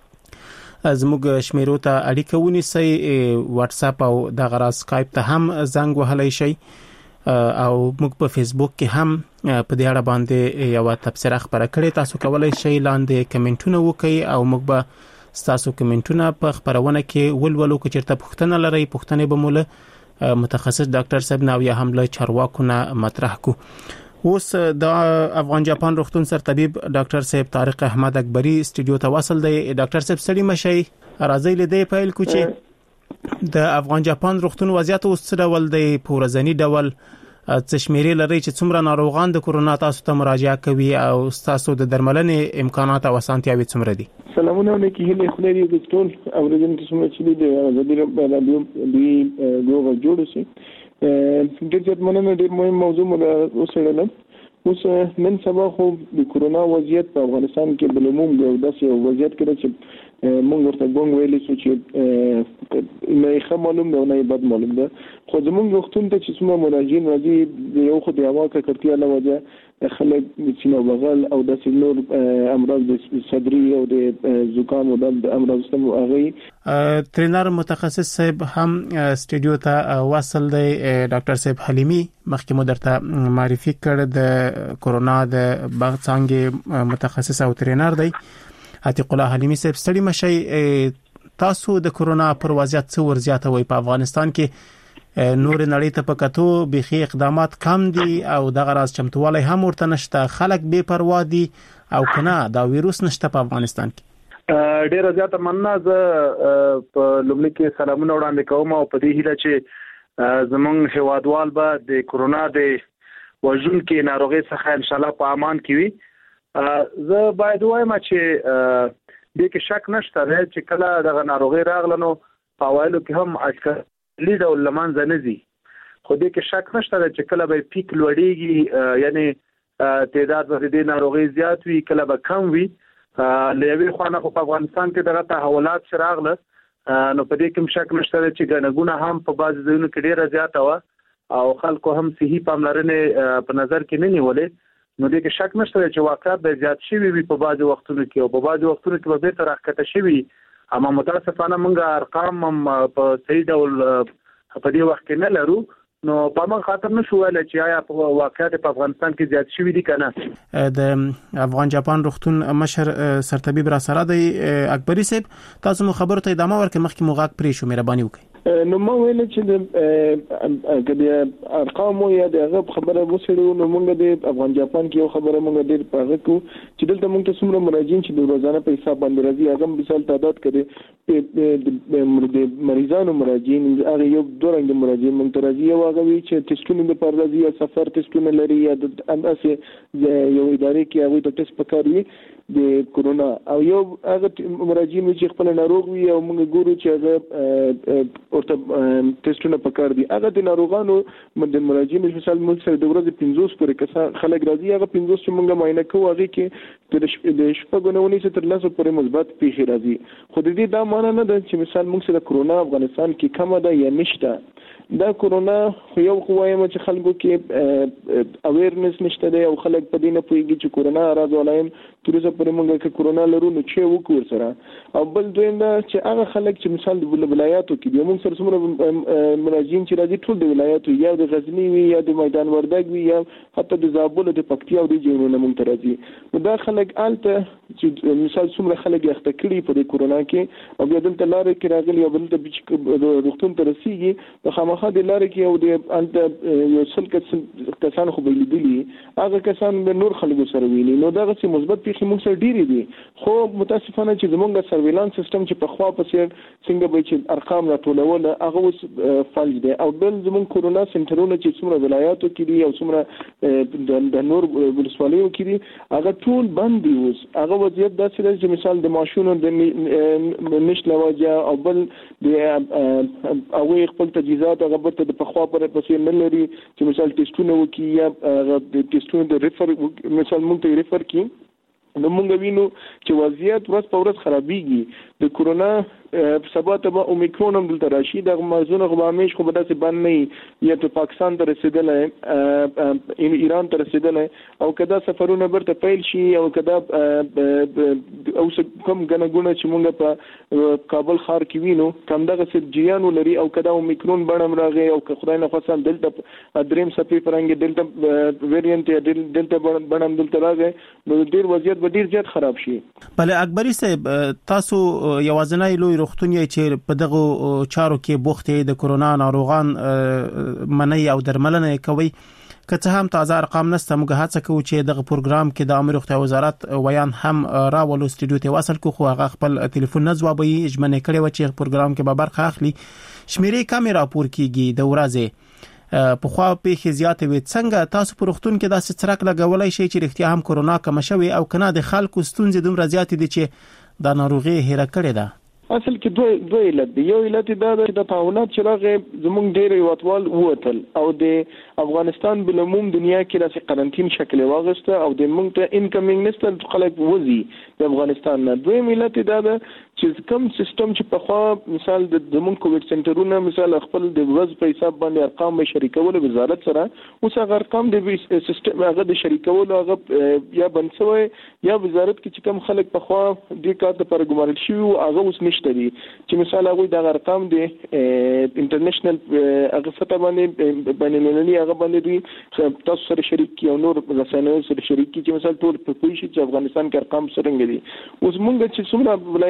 زموږ شمیرو ته اړیکه ونیسئ، واتس اپ او د غرا اسکایپ ته هم زنګ وهلای شئ او موږ په فیسبوک کې هم په دې اړه باندې یو تبصره خبره کړې. تاسو کولای شئ لاندې کمنټونه وکړئ او موږ به تاسو کمنټونه په خبرونه کې ولولو. که چیرته پوښتنه لرئ پوښتنه به مولا متخصص ډاکټر صاحب نو یا حمله چارواکو نه مطرح کو. اوس د افغان جاپان روغتون سرطبيب ډاکټر صاحب طارق احمد اکبری استودیو ته وصل دی. ډاکټر صاحب ستړي مشي راځي لیدې پیل کوچی د افغان جاپان روغتون وضعیت اوس څه ډول دی؟ پورزنی ډول څه شمیرې لري چې څومره ناروغان د کورونا تاسو ته مراجعه کوي او تاسو د درملنې امکانات او اسانتیاوې څومره دي؟ سلامونه علیکم. هله خلې د ټول اوریدونکو څخه چې د ازادي راډیو دی ګروپ جوړ شي. ډېر مننه. ډېر مهم موضوع مو وسړل. اوس نن سبا خو د کورونا وضعیت په افغانستان کې بل عموم د داسې وضعیت کې چې موږ ورته ګونګ ویلې چې نه ښه معلوم ده نه بد معلوم ده. خو زموږ وختونه ته چې څومره مراجعین راځي یو خو د هوا ککړتیا له وجه خلک د سینه بغل او د نور امراض د صدري او د زکام او د امراض سم هغه ټرینر متخصص صاحب هم استودیو ته وصل دی. ډاکټر صاحب حلیمی مخکې مو درته معرفي کړ د کورونا د باغڅانګې متخصص او ټرینر دی. عتیق الله حلیمی صاحب ستړي مشي تاسو د کورونا پر وضعیت څه ورزیاتوي؟ په افغانستان کې نور نړۍ ته پکاتو بيخي اقدامات کم دي او دغه راز چمتواله هم ورته نشته، خلک بے پروا دي او کنه دا وایروس نشته په افغانستان کې. ډېر زیات مننه. زه په لومړي کې سلامونه وړاندې کوم او په دې هیله چې زمونږ هیوادوال به د کورونا د وژونکو ناروغي څخه ان شاء الله په امان کې وي. زه باید وایم چې د کې شک نشته چې کله د ناروغي راغلنو پاوایلو کې هم اټکلي ډول لمنځه نه ځي، خو د کې شک نشته چې کله به پیک لوړیږي، یعنی تعداد به د ناروغي زیات وي، کله به کم وي. لوی خوانه په افغانستان کې دغه تحولات شراغله، نو په دې کې شک نشته چې ګڼګونه هم په بعض ځایونو کې ډیره زیاته و او خلکو هم صحي پاملرنه په نظر کې نه نیولې. نو دې کې شک نشته چې واقعیت به زیات شي وي په بعض وختونو کې، او په بعض وختونو کې به تر راکته شي وي. اما متاسفانه موږ ارقام هم په صحیح ډول په دې وخت کې نه لرو، نو په موږ خاطر نشو ویل چې آیا په واقعیت په افغانستان کې زیات شي دي کنه. د افغان جاپان روغتون مشر سرطبيب را سره دی اکبري صاحب، تاسو مو خبرو ته ادامه ورکړئ، مخکې مو غاک پرې شو، مهرباني وکړئ. نو ما ویل چې د ارقام یا د هغه خبره وسړو، نو موږ د افغان جاپان کې یو خبره موږ ډېر پاغه کو چې دلته موږ ته څومره مراجعین چې د روزانه په حساب باندې راځي، هغه مثال تعداد کړي د مریضانو مراجعین هغه یو دوه رنګ مراجعین موږ ته راځي، یو هغه وی چې ټیسټونه د پر راځي یا سفر ټیسټونه لري یا د اماسه یو ادارې کې هغه د ټیسټ پکاري د کورونا، او یو هغه مراجعین چې خپل ناروغ وي او موږ ګورو چې هغه ورته ټیسټونه پکار دي. هغه د ناروغانو د مراجعین مثال موږ سره د ورځې 50 پورې کسان خلک راځي، هغه 50 چې موږ معاینه کوو هغه کې د شپږونونی تر لاسو پورې مثبت پیښې راځي. خو د دې دا معنی نه ده چې مثال موږ سره کرونا افغانستان کې کم ده یا نشته. دا کرونا خو یو خوایم چې خلکو کې اویرنس نشته دی او خلک په دې نه پوهیږي چې کرونا راز ولایم تر اوسه پورې موږ کې کرونا لرو، نو چې وکړ سره. او بل دویم دا چې هغه خلک چې مثال د ولایاتو کې موږ سره څومره مراجعین چې راځي ټول د ولایاتو یا د غزنی وي یا د میدان وردګ وي یا حتی د زابل د پکتیا او د جنونو موږ ته راځي. نو دا خلک آلته چې مثال څومره خلک یخته کړي په کرونا کې او بیا دلته لارې کې راغلي او دلته روغتون ته رسیږي، نو خامخا د لارې کې او د آلته یو څل کسان خو به لیدلي، هغه کسان به نور خلکو سره ویني. نو دا غوښتي مثبت پیښې موږ سره ډېرې دي، خو متاسفانه چې زموږ سرویلانس سیستم چې په خوا پسې څنګه به چې ارقام راټولول هغه اوس فلج دی. او بل زموږ کورونا سنټرونه چې څومره ولایاتو کې دي او څومره د نور ولسوالیو کې دي هغه ټول بند دي. اوس هغه وضعیت داسې دی چې مثال د ماشونو د نشته وجه او بل د او خپل تجهیزات هغه به د پخوا پر پسې نه لري چې مثال ټیسټونه وکړي یا د ټیسټونو د ریفر مثال موږ ته ریفر کړي. نو موږ وینو چې وضعیت ورځ په ورځ خرابېږي. د کورونا سبا ته اومیکرون هم دلته راشي، د مرزونه خو به همیش خو به داسې بند نه یا ته پاکستان ته رسېدلی ایران ته رسېدلی، او که دا سفرونه برته پیل شي او که دا اوس کوم ګڼه ګوڼه چې موږ په کابل ښار کې وینو که همدغسې جریان ولري او که دا اومیکرون بڼه هم راغی او که خدای نخواستل دلته درېیم څپې په رنګ دلته ویریانټ یا دلته بڼه هم دلته راغی، نو ډېر وضعیت به ډېر زیات خراب شي. بله اکبري صاحب، تاسو یوازینی لوی روغتون یې چې په دغه چارو کې بوخت د کرونا ناروغان منی او درملنه کوي، که څه هم تازه ارقام نشته، موږ هڅه کوو چې دغه پروګرام کې د امر روغتیا وزارت ویان هم راولو استودیو ته وصل کو، خو هغه خپل ټلیفون نه ځوابوي. ژمنه کړې و چې پروګرام کې به برخه اخلي. شمیرې کمې راپور کیږي د ورځې په خوا پیښې زیاتې وي. څنګه تاسو په روغتون کې داسې څرک لګولای شئ چې رښتیا هم کرونا کم شوي او کنه د خلکو ستونزې دومره زیاتې دي چې دا ناروغي هېره کړې ده؟ اصل کې دوه علت دي. یو علت دا ده چې د تعاونات چې راغې زموږ ډېر هیوادوال ووتل او د افغانستان بالعموم دنیا کې داسې قرنټین شکل واغسته او د موږ ته انکمینګ نسته خلک وځي د افغانستان نه. دویم علت دا ده چې کوم سیستم چې په خوا مثال د زموږ کووډ سنټرونه مثال خپل د ورځ په حساب باندې ارقام به شریکول وزارت سره، اوس هغه ارقام د سیستم هغه د شریکول هغه یا بنسوي یا وزارت کې چې کوم خلک په خوا د کار لپاره ګمارل شي هغه اوس نشته دي چې مثال هغه د ارقام د انټرنیشنل هغه سطح باندې بینالمللي هغه باندې دوی تاسو سره شریک کی او نور رسنیو سره شریک کی چې مثال ټول په کوم شي چې افغانستان کې ارقام څنګه دي. اوس موږ چې څومره ولایتو کې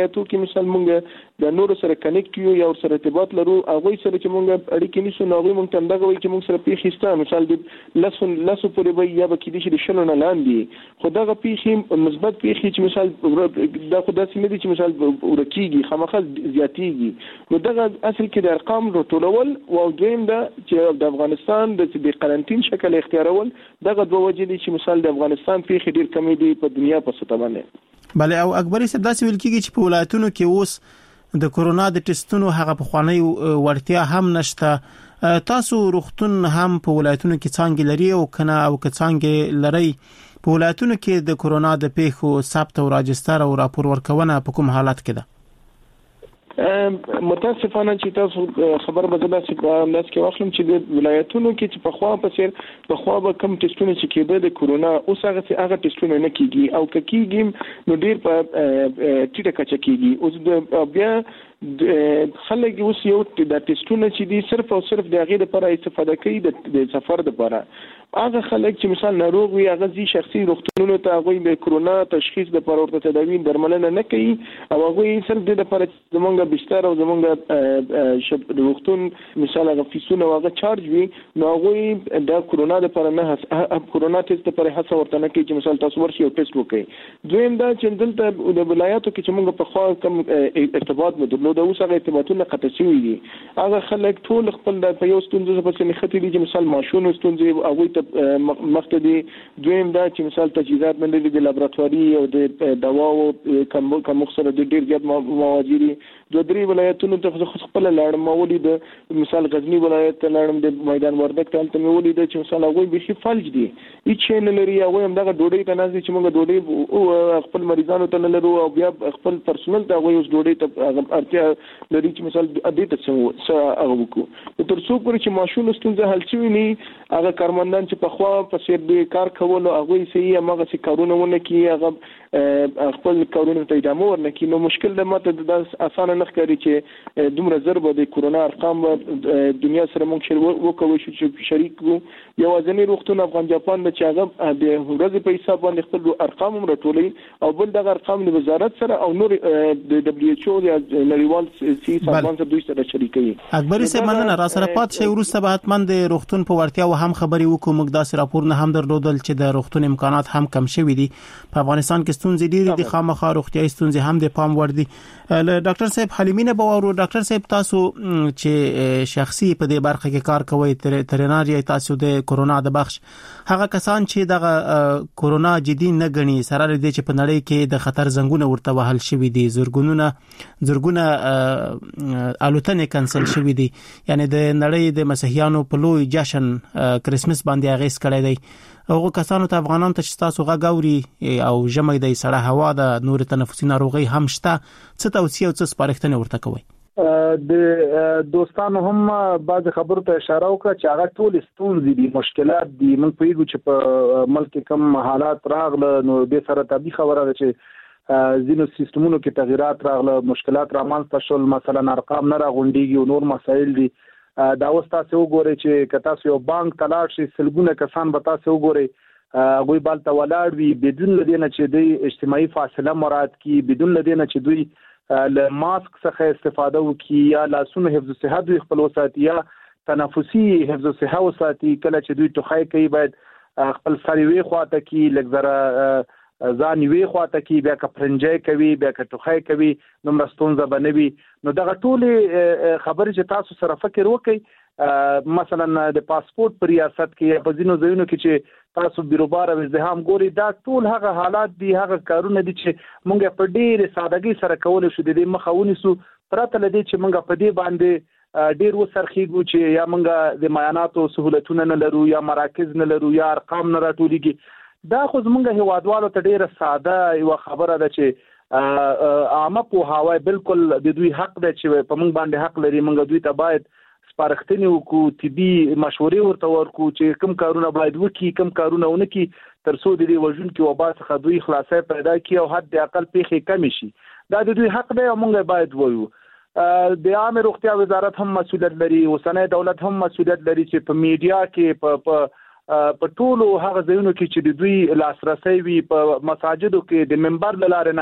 چې مثال مونږ د نور سره کنیکټ یو یا سره ارتباط لرو هغه سره چې مونږ اړیکې نیسو نو هغه مونږ تندغه وي چې مونږ سره پیښیسته مثال د لاسو پورې به یا به کې دي شلو نه لاندې خو دغه پیښې مثبت پیښې چې مثال دا خو داسې نه دي چې مثال ورکیږي خامخا زیاتیږي نو دغه اصل کې د ارقام راټولول او دویم دا چې د افغانستان د قرنټین شکل اختیارول دغه دوه وجې دي چې مثال د افغانستان پیښې ډیر کم دي په دنیا په سطح باندې. بله او اکبر صاحب داسې ویل کیږي چې په ولایتونو کې اوس د کورونا د ټیسټونو هغه په خوانی ورتیا هم نشته تاسو روغتون هم په ولایتونو کې څنګه لري او کنه او څنګه لري په ولایتونو کې د کورونا د پیښو ثبت او راجستر او راپور ورکونه په کوم حالت کې ده؟ متاسفانه چې تاسو خبر بدله چې په کې واخلم چې د ولایتونو کې چې په خوا به کم ټیسټونه چې کېده د کورونا اوس هغه ټیسټونه نه کیږي او کیږي نو ډیر په ټیټه کچه کیږي اوس بیا خلک اوس یو د ټیسټونه چې دي صرف او صرف د هغه لپاره استفاده کوي د سفر لپاره هغه خلک چې مثال ناروغ وي هغه ځي شخصي روغتونونو ته هغه د کورونا تشخیص لپاره ورته تداوی درملنه نه کوي او هغه صرف د لپاره زمونږ بستر او زمونږ روغتون مثال هغه فیسونه هغه چارج وي نو هغه د کورونا لپاره نه کورونا ټیسټ لپاره هڅه ورته نه کوي چې مثال تاسو ورشي او ټیسټ وکړي دویم دا چې دلته د ولایتو کې چې موږ په خوا کوم ارتباط مو درلود اوس هغه ارتباطونه قطع شوي دي هغه خلک ټول خپل د په یو ستونزه په څیر خطي دي چې مثال ماشونو ستونزې هغه مخته دي دویم دا چې مثال تجهیزات باندې د لابراتواري او د دواو کوم سره د ډیر زیات مواد دي دوه درې ولایتونو ته خپل لاړم ولید مثال غزنی ولایت ته لاړم د میدان وردګ ته تل ولید چې مثال هغه به فلج دي هیڅ نه لري هغه هم دغه ډوډۍ ته نازي چې موږ ډوډۍ خپل مریضانو ته نه لرو او بیا خپل پرسونل ته هغه اوس ډوډۍ ته اړتیا لري چې مثال دې ته څه هغه وکړو تر څو پورې چې ماشوم ستونزه حل شي نه هغه کارمندان چې په خوا په سیر دي کار کول او هغه سي هغه سي کارونه ونه کوي هغه خپل کارونه ته ادامه ورنکي نو مشکل د ماته د اسانه نه ښکاري چې دومره ضربه د کورونا ارقام دنیا سره موږ وکوي چې شریک وو یوازینی روغتون افغان جاپان د چاغه د ورځې په حساب باندې خپل ارقام راټولي او بل دغه ارقام د وزارت سره او نور د دبليو ایچ او د نړیوال سي سازمان سره دوی سره شریکي. اکبر صاحب مننه را سره پات شي ورسته به حتمان د روغتون په ورتیا او هم خبري وکړو موږ داسې راپور نه هم درلودل چې د روغتون امکانات هم کم شوي دي په افغانستان کې ستونزې ډېرې دي خامخا روغتیايي ستونزې هم د پام وړ دي. ډاکټر صاحب حلیمینه باور ډاکټر صاحب تاسو چې شخصي په دې برخه کې کار کوي ترناري تاسو د کورونا د بخش هغه کسان چې د کورونا جدي نه غني سره لري چې په نړۍ کې د خطر زنګونه ورته وهل شوي دي زرګونه الوتنې کنسل شوي دي یعنی د نړۍ د مسیحیانو په لوی جشن کریسمس باندې اغیز کړی دی هغه کسانو ته افغانان ته چې تاسو غاوري او ژمي د سړه هوا د نور تنفسي ناروغي هم شته څه توصيه او څه سپارښتنه ورته کوي؟ د دوستانو هم بعض خبرو ته اشاره وکړه چې هغه ټول ستونزې دي مشکلات دي موږ پیږو چې په ملک کم حالات راغله نو د سره طبي خبره ده چې زینو سیستمونو کې تغیرات راغله مشکلات رامنځته شول مثلا ارقام نه راغونډيږي او نور مسایل دي دا اوس تاسو وګورئ چې کتا یو بانک تلاش شي سلګونه کسان به تاسو وګورئ غوي بالته ولاړ وي بدون لدینه چې د اجتماعي فاصله مراد کی بدون لدینه چې دوی له ماسک څخه استفاده وکي یا لاسونو حفظ صحت دوی خپل وساتي یا تنفسي حفظ صحت وساتي کله چې دوی ټوخی کوي باید خپل سریوي خواته کی لګزره ځان وی خواته کی بیا کپرنجای کوي بیا کټوخی کوي نو مرستونزه بنوي نو دغه ټول خبرې چې تاسو سره فکر وکړئ مثلا د پاسپورت پر ریاست کې په ځینو ځایونو کې چې تاسو بیروبار او ازدحام ګوري دا ټول هغه حالات دي هغه کارونه دي چې مونږ په ډېر سادهګي سره کول شو د مخاوني سو پرته لدی چې مونږ په دې باندې ډېر وسرخیږو چې یا مونږ د معایناتو سہولتونه نه لرو یا مراکز نه لرو یا ارقام نه راټولېږي دا خو زمونږ هیوادوالو ته ډېر ساده یو خبره ده چې عامه په هواي بالکل د دوی حق ده چې په مونږ باندې حق لري مونږ دوی ته باید سپارښتنې وکړو طبي مشورې ورته ورکړو چې کوم کارونه باید وکړي کوم کارونه ونه کړي تر څو د دې وژونکو وبا څخه دوی خلاصي پیدا کړي او حد اقل پیښې کم شي دا د دوی حق دی او مونږ باید وایو د عامه روغتیا وزارت هم مسؤلیت لري اوسنۍ دولت هم مسؤلیت لري چې په میډیا کې په ټولو هغه ځایونو کې چې د دوی لاسرسي وي په مساجدو کې د منبر لاره نه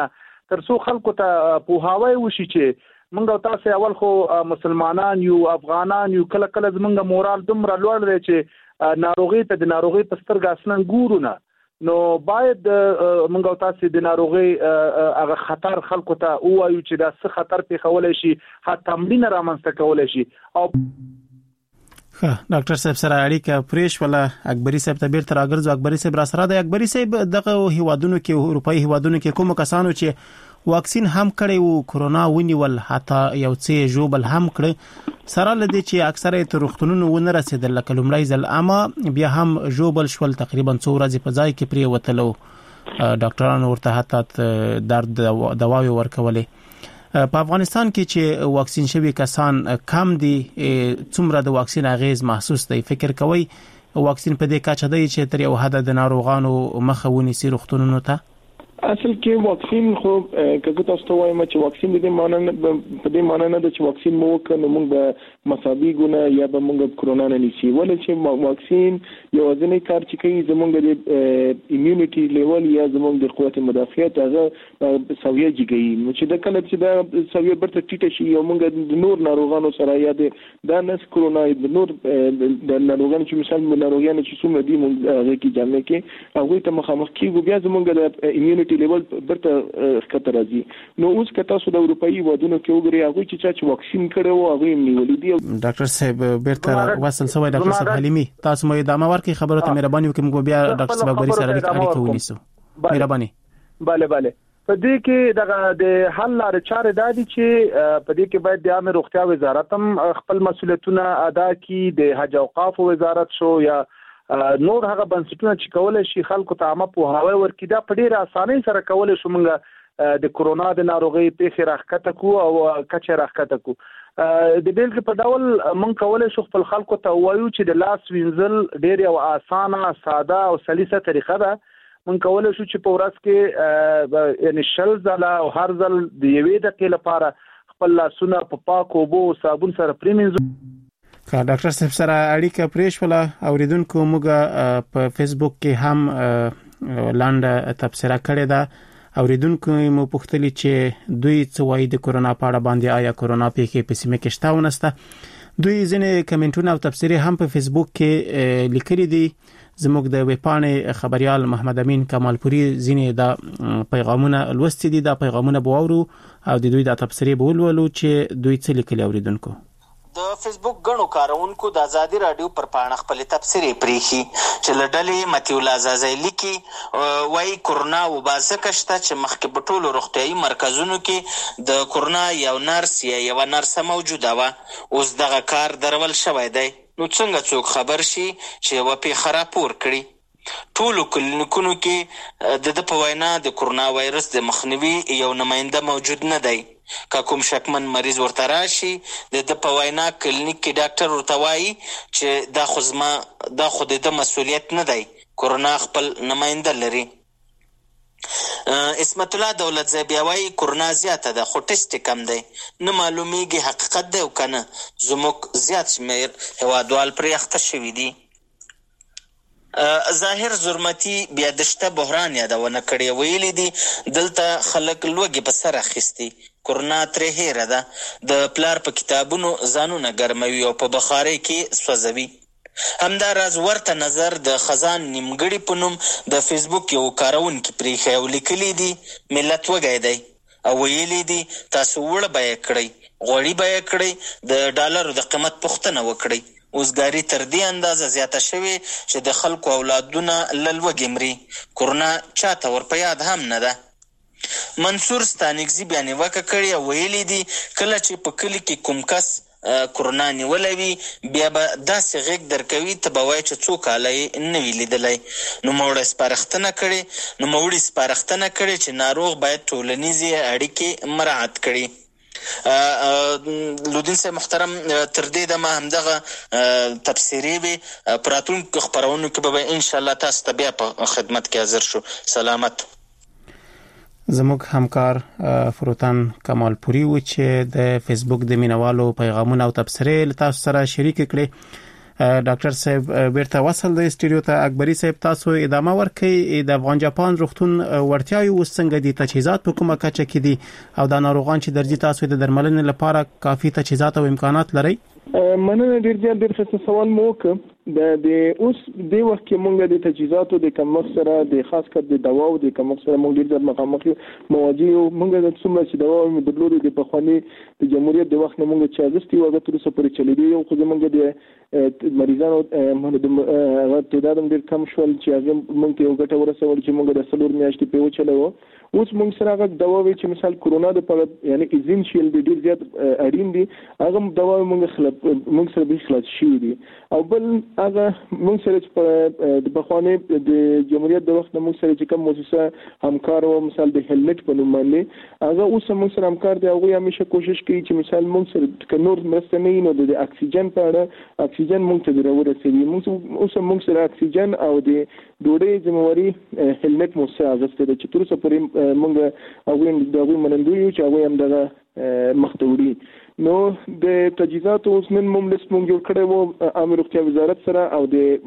ترڅو خلکو ته پوهاوی وشي چې موږ تاسو اول خو مسلمانان یو افغانان یو کله کله زموږ مورال دومره لوړ دی چې ناروغي ته د ناروغي په سترګه اصلا ګورو نه نو باید موږ تاسو د ناروغي هغه خطر خلکو ته وایو چې دا څه خطر پیښولای شي حتی تمرین رامنځته کولای شي او ډاکټر صاحب سره اړیکه پریش ولا اکبری صاحب ته بیرته راګرځو. اکبری صاحب را سره د اکبری صاحب دغه هیوادونو کې اروپאי هیوادونو کې کوم کسانو چې واکسین هم کړي وو کورونا ونیول حتی یو څه جوبل هم کړي سره لدی چې اکثره تر وختونو ونه رسیدل لکه لومړی ځل اما بیا هم جوبل شول تقریبا 100 ورځې په ځای کې پری وتلو ډاکټرانو ورته حتی درد دواوی ورکولې. په افغانستان کې چې واکسین شوی کسان کم دي څومره د واکسین اغیز محسوس دی فکر کوي واکسین په دې کچه دی چې تر یو حد د ناروغانو مخه ونیسي روغتونونو ته؟ اصل کې واکسین خو کله تاسو ته وایم چې واکسین دې معنی په دې معنی نه ده چې واکسین مو وکړو موږ به مساوي ګونه یا به موږ کرونا نه نیسي ولې چې واکسین یو ځنې کار چې کوي زموږ د ایمیونټي لیول یا زموږ د قوت مدافعت هغه سویه جګي نو چې د کله چې دا سویه برته ټیټه شي یو موږ د نور ناروغانو سره یا د نس کرونا د نور د ناروغانو چې مثال ناروغانو چې څومره دي موږ هغه کې جامع کې هغه ته مخامخ کیږو بیا زموږ د ایمیونټي لیول برته خطر راځي نو اوس که تاسو د اروپאי ودونو کې وګورئ هغه چې واکسین کړو هغه نیولې دي. ډاکټر صاحب بیرته وصل سوی ډاکټر صاحب حلیمی تاسو مې ادامه ورکړئ خبرو ته مهرباني وکړئ موږ بیا ډاکټر صاحب غوړي سره اړیکه ونیسو مهرباني. bale په دې کې د حل لارې چارې د دې چې په دې کې باید د عامه روغتیا وزارت هم خپل مسؤلیتونه ادا کړي د حج اوقاف وزارت شو یا نور هغه بنسټونه چې کولای شي خلکو ته عامه پوهاوی ورکړي دا په ډیره اسانۍ سره کولای شو موږ د کورونا د ناروغي پیښې راښکته کو او کچه راښکته کو د بیلګې په ډول موږ کولای شو خپل خلکو ته وایو چې د لاس وینځل ډیر یو اسانه ساده او سلیسه طریقه ده موږ کولای شو چې په ورځ کې یعنی شل ځله او هر ځل د یوې دقیقې لپاره خپل لاسونه په پاکو اوبو او صابون سره پریمنځو. ډاکټر صاحب سره اړیکه پریش ولا اوریدونکو موږ په فیسبوک کې هم لاندې تبصره کړې ده اوریدونکو مو پوښتنه چې دوی څه وایي د کورونا په اړه باندې آیا کورونا پیښې په سیمه کې شته ونسته دوی ځینې کمنټونه او تبصرې هم په فیسبوک کې لیکلي دي. زموږ د ویپانې خبريال محمد امین کمالپوري ځینې د پیغامونه لوستي دي د پیغامونه بوورو او د دوی د تبصرې بولولو چې دوی څه لیکلي اوریدونکو. د فیسبوک غنو کارونکو د ازادي رادیو پر پاڼه خپل تبصرې پریخي چې لړلې متیولا زازایلی کې وای کورونا وباسه کشته چې مخکې په ټولو روغتيایي مرکزونو کې د کورونا یو نرس یا یو نرسه موجوده و اوس دغه کار درول شوی دی نو څنګه څوک خبر شي چې و په خرابور کړي ټولو کلینیکونو کې د په وینا د کورونا وایرس د مخنیوي یو نماینده موجود نه دی که کوم شکمن مریض ورته راشي د په وینا کلینیک کې ډاکټر ورته وایي چې دا خو د مسؤلیت نه دی کورونا خپل نماینده لري. اسمت الله دولت زبیاوی کورونا زیاته ده خو ټیسټ کم دی نه معلومیږي حقیقت دی او کنه زموږ زیات شمیر هوادوال پرې اخته شوي دي. ظاهر زرمتی بیا دشته بحران یادونه کړې ویلې دي دلته خلک لوګي په سر اخیستي کورونا ترې هېره ده د پلار په کتابونو ځانونه ګرموي او په بخارۍ کې سوځوي. همدا راز ورته نظر د خزان نیمګړي په نوم د فیسبوک یو کارونکي پریښی او لیکلي دي ملت وږی دی او ویلي دي تاسو وړه بیه کړئ غوړي بیه کړئ د ډالرو د قیمت پوښتنه وکړئ. اوسګاری تر دې اندازه زیاته شوې چې د خلکو اولادونه لوږې مري کورونا چاته ور په یاد هم نه ده. منصور ستانګزي بیا نیوکه کړې او ویلي دي کله چې په کلی کې کوم کس کورونا نیولې وي بیا به داسې غږ درکوي ته به وایي چې څو کاله یې نه وي لیدلی. نوموړی سپارښتنه کړې چې ناروغ باید ټولنیزې اړیکې مراعات کړي. لودین صاحب محترم تر دې دمه همدغه تفسیری به پراتونکو خبرونو کې به ان شاء الله تاسو ته بیا په خدمت کې حاضر شو. سلامت. زموږ همکار فروتان کمالپوري و چې د فیسبوک د مینوالو پیغامونه او تبصرې تاسو سره شریک کړي. ډاکټر صاحب بیرته وصل د استودیو ته. اکبري صاحب تاسو ادامه ورکړئ. د افغان جاپان روغتون ورتیاوي وسنګ دي تجهیزات په کومه کچه کې دي او د ناروغان چې درځي تاسو د درملنې لپاره کافي تجهیزات او امکانات لرئ؟ مننه ډیر ښه سوال مو وکړ. د اوس د وخت کې مونږ د تجهیزاتو د کمښت سره د خاص کر د دواو د کمښت سره مونږ ډیر ځل مخامخ مواجه یو. مونږ د څومره چې دواو مې درلودې د پخوانی د جمهوریت د وخت نه مونږ چې اغستې وغه تر اوسه پورې چلیدي یو. خو مونږ د مریضانو هغه تعداد ډیر کم شول چې هغه مونږ ته یو ګټه ورسول چې مونږ د 3 میاشتې په وچلو. اوس مونږ سره هغه دواوې چې مثال کورونا د په یعنی ایزنشیل ډیر زیات اړین دي هغه دواوې مونږ سره به خلاص شي دي. او بل هغه مونږ سره چې د بخوانه د جمهوریت د وخت مونږ سره چې کوم مؤسسه همکار او مثال د هلمټ په نوم باندې هغه اوس مونږ سره همکار دي. هغه همیشه کوشش کوي چې مثال مونږ سره ک نور مرسته نه نو د اکسیجن په اړه اکسیجن مونږ ته ورسوي. مونږ سره اکسیجن او د ډوډۍ ذمہواری هلمټ مؤسسه اغسته چې تر څو پورې مونږ هغه دغه منندوی چې هغه هم دغه مختوري. نو د تجهیزاتو اوس نن مملس مونږ جوړ کړی وو عامه روغتیا وزارت سره او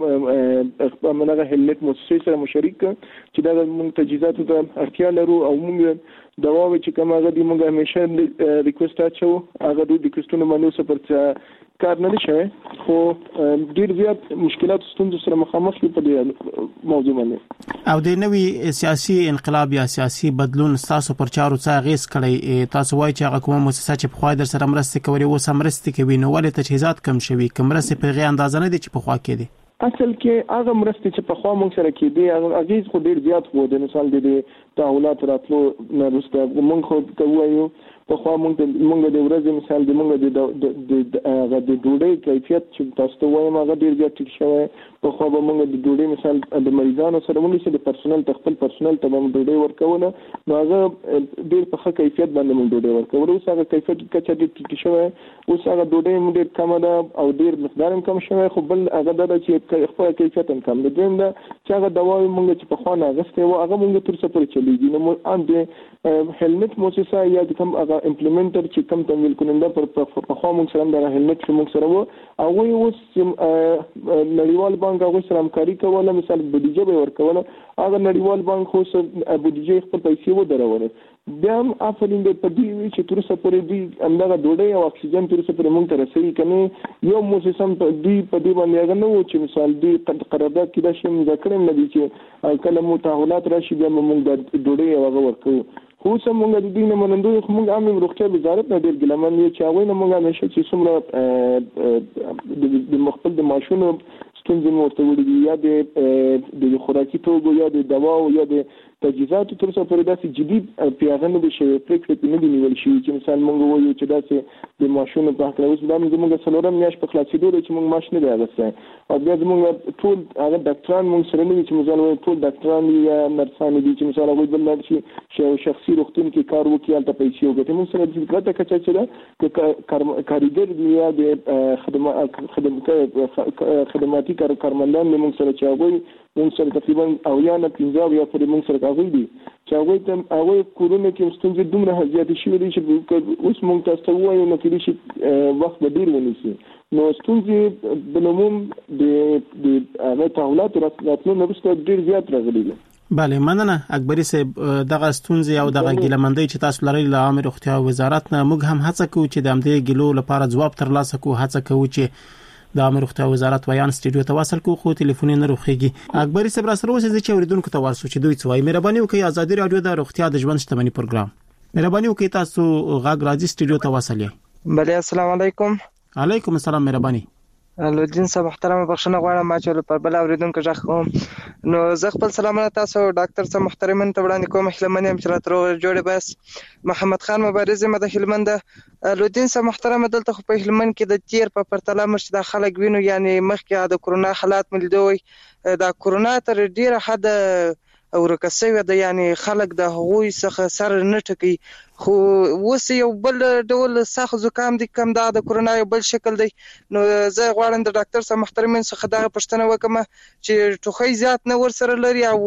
د منغه هلمټ مؤسسې سره مشترک چې دا مونږ تجهیزاتو ته اړتیا لرو او مونږ دواوې چې کوم هغه دی مونږ همیشه ریکوست اچو هغه د ریکوستونو باندې سپورت کار نه شي. خو ډیر زیات مشکلات ستونزې سره مخامخ یو په دې موضوع باندې. او د نوې سیاسي انقلاب یا سیاسي بدلون تاسو پر چارو څه غیس کړی؟ تاسو وایي چې هغه کومه مؤسسه چې په خوا در سره مرسته کوي او سمرسته کوي نو ولې تجهیزات کم شوي؟ کوم مرسته په غي اندازه نه دي چې په خوا کې دي؟ اصل کې هغه مرسته چې په خوا مونږ سره کې دي هغه اغیز خو ډیر زیات وو. د مثال د تحولات راتلو نه وروسته مونږ خو کوو په خوا مونږ د ورځې مثال د مونږ د ډوډۍ کیفیت چې تاسو ته وایم هغه ډیر زیات ټیټ شوی. په خوا به مونږ د ډوډۍ مثال د مریضانو سره مونږ چې د پرسونل خپل پرسونل ته مونږ ډوډۍ ورکوونه نو هغه ډیر په ښه کیفیت باندې مونږ ډوډۍ ورکوو. اوس هغه کیفیت کچه ډیر ټیټ شوی. اوس هغه ډوډۍ مونږ ډیر کم ده او ډیر مقدار هم کم شوی. خو بل هغه د چې خپل کیفیت هم کم ده. دویم دا چې هغه دواوې مونږ چې په خوا نه اغستې وو هغه مونږ تر څو پورې چلیږي. نو ان د هلمټ مؤسسه یا د کوم هغه امپلیمنټر چې کوم تمویل کننده پر خوا مونږ سره د هلمټ چې مونږ سره وو هغه اوس نړیوال بانک هغه سره همکاري کوله. مثال بودیجه به ورکوله هغه نړیوال بانک خو بودیجه خپل پیسې و درول. بیا هم افرین د پدې چې تر څو پورې دی همدغه ډوډۍ او اکسیجن تر څو پورې مونږ ته رسېږي کنه یو مؤسسه په دې باندې هغه نه و چې مثال دی قرارداد کې دا شی مذاکره نه دي چې کله مو تحولات راشي بیا مونږ د ډوډۍ او هغه ورکو. خو سمونږ د دې نه منندوی خو مونږ عامه روغتیا وزارت نه ډیر ګلمن یو چې هغه نه مونږ همیشه چې څومره د مخبل د ماشونو ستونزې مرته وړي یا د خوراکي توکو یا د دواو یا د تجهیزاتو تر څو پورې داسې جدي پیغام نه شي پریکړې نه دی نیول شي چې مثال مونږ وایو چې داسې د ماشونو په حق اوس دا موږ څلورم میاشت په خلاصېدو دی چې مونږ ماش نه دی اغسته او بیا موږ ټول هغه ډاکټران مونږ سره نه دي چې مثال وایو ټول ډاکټران یا نرسان دي چې مثال هغه بل نه شي شخصي روغتون کې کار وکړي البته پیسې وګټي. مونږ سره د ګټه کچا چې دا کاریګر دی یا د خدماتي کارمندان مونږ سره چې مونږ سره تقریبا او یا نه 15 یا پر مونږ سره هغه دي چې هغه کورونا کې ستونزې دومره زیاتې شوې دي چې اوس مونږ تاسو ته وایو نو کې شي وخت به ډیر ونیسي. نو ستونزې بلوم د هغه تحولات راتلو نه وروسته ډیر زیات راغلي دي. بله مننه اکبري صاحب. دغه ستونزې او دغه ګیلمندۍ چې تاسو لرئ له عامه روغتیا وزارت نه موږ هم هڅه کوو چې د همدې ګیلو لپاره ځواب ترلاسه کوو. هڅه کوو چې د عامه روغتیا وزارت ویان استودیو ته وصل کوو خو ټلیفون نه روخیږي. اکبري صاحب را سره اوسئ چې اوریدونکو ته ورسو چې دوی څه وایي. مهرباني وکړئ ازادي رادیو د روغتیا د ژوند شتمنۍ پروګرام مهرباني وکړئ تاسو غاګ راځي استودیو ته وصل یې. بله السلام علیکم. علیکم السلام. مهرباني لودین صاحب محترم بخښنه غواړم ما چې پر بل اوریدونکو ځخ کوم نو زه خپل سلامونه تاسو ډاکټر صاحب محترمن ته وړاندې کوم. هلمند هم چې تر جوړه بس محمد خان مبارز مده هلمند. لودین صاحب محترم دلته خو په هلمند کې د تیر په پرتله مرشد خلک وینو یعنی مخکې د کرونا حالات ملدوي د کرونا تر ډیره حد او رکسوي د یعنی خلک د هغوی څخه سر نه ټکی. خو اوس یو بل ډول سخت زکام دي کم د کرونا یو بل شکل دی. نو زه غواړم د ډاکټر صاحب محترمین څخه دا پوښتنه وکم چې ټوخی زیات نه ور سره لري او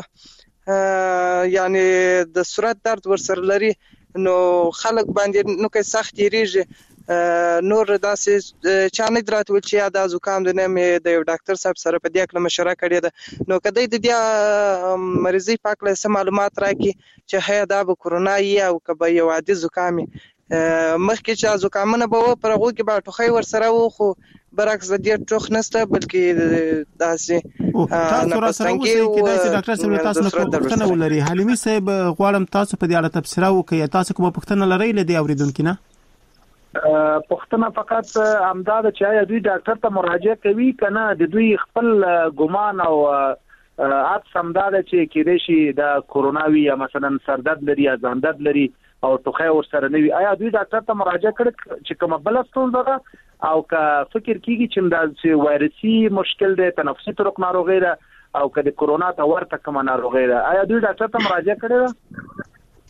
یعنی د صورت درد ور سره لري نو خلک باندې نو کې سخت یریږي نور داسې چا نه دراتول چې دا زکام د نیم د یو ډاکټر صاحب سره په دې اړه مشوره کړې ده نو کدی د دې مریضي پاک له سم معلومات راکې چې هيا دا به کورونا یا او کبه یو عادي زکام مخکې چې زکامونه به پر هغه کې به ټوخی ور سره و خو برعکس د دې ټوخ نسته بلکې داسې تاسو را سره وسی کې داسې ډاکټر صاحب تاسو نه پوښتنه ولري حلیمي صاحب غواړم تاسو په دې اړه تبصره وکړئ تاسو کومه پوښتنه لرئ لدی اوریدونکو نه پښتنه فقط امداد چې آیا دوی ډاکټر ته مراجعه کوي کنه د دوی خپل ګمان او عاد سمداد چې کېدې شي د کورونا وی یا مثلا سردرد لري یا ځان درد لري او ټوخی ورسره نه وي آیا دوی ډاکټر ته مراجعه کړي چې کومه بل ستونزه ده او که فکر کیږي چې د وایرسي مشکل د تنفسي طرق ناروغي ده او که د کورونا ته ورته کومه ناروغي ده آیا دوی ډاکټر ته مراجعه کړي ده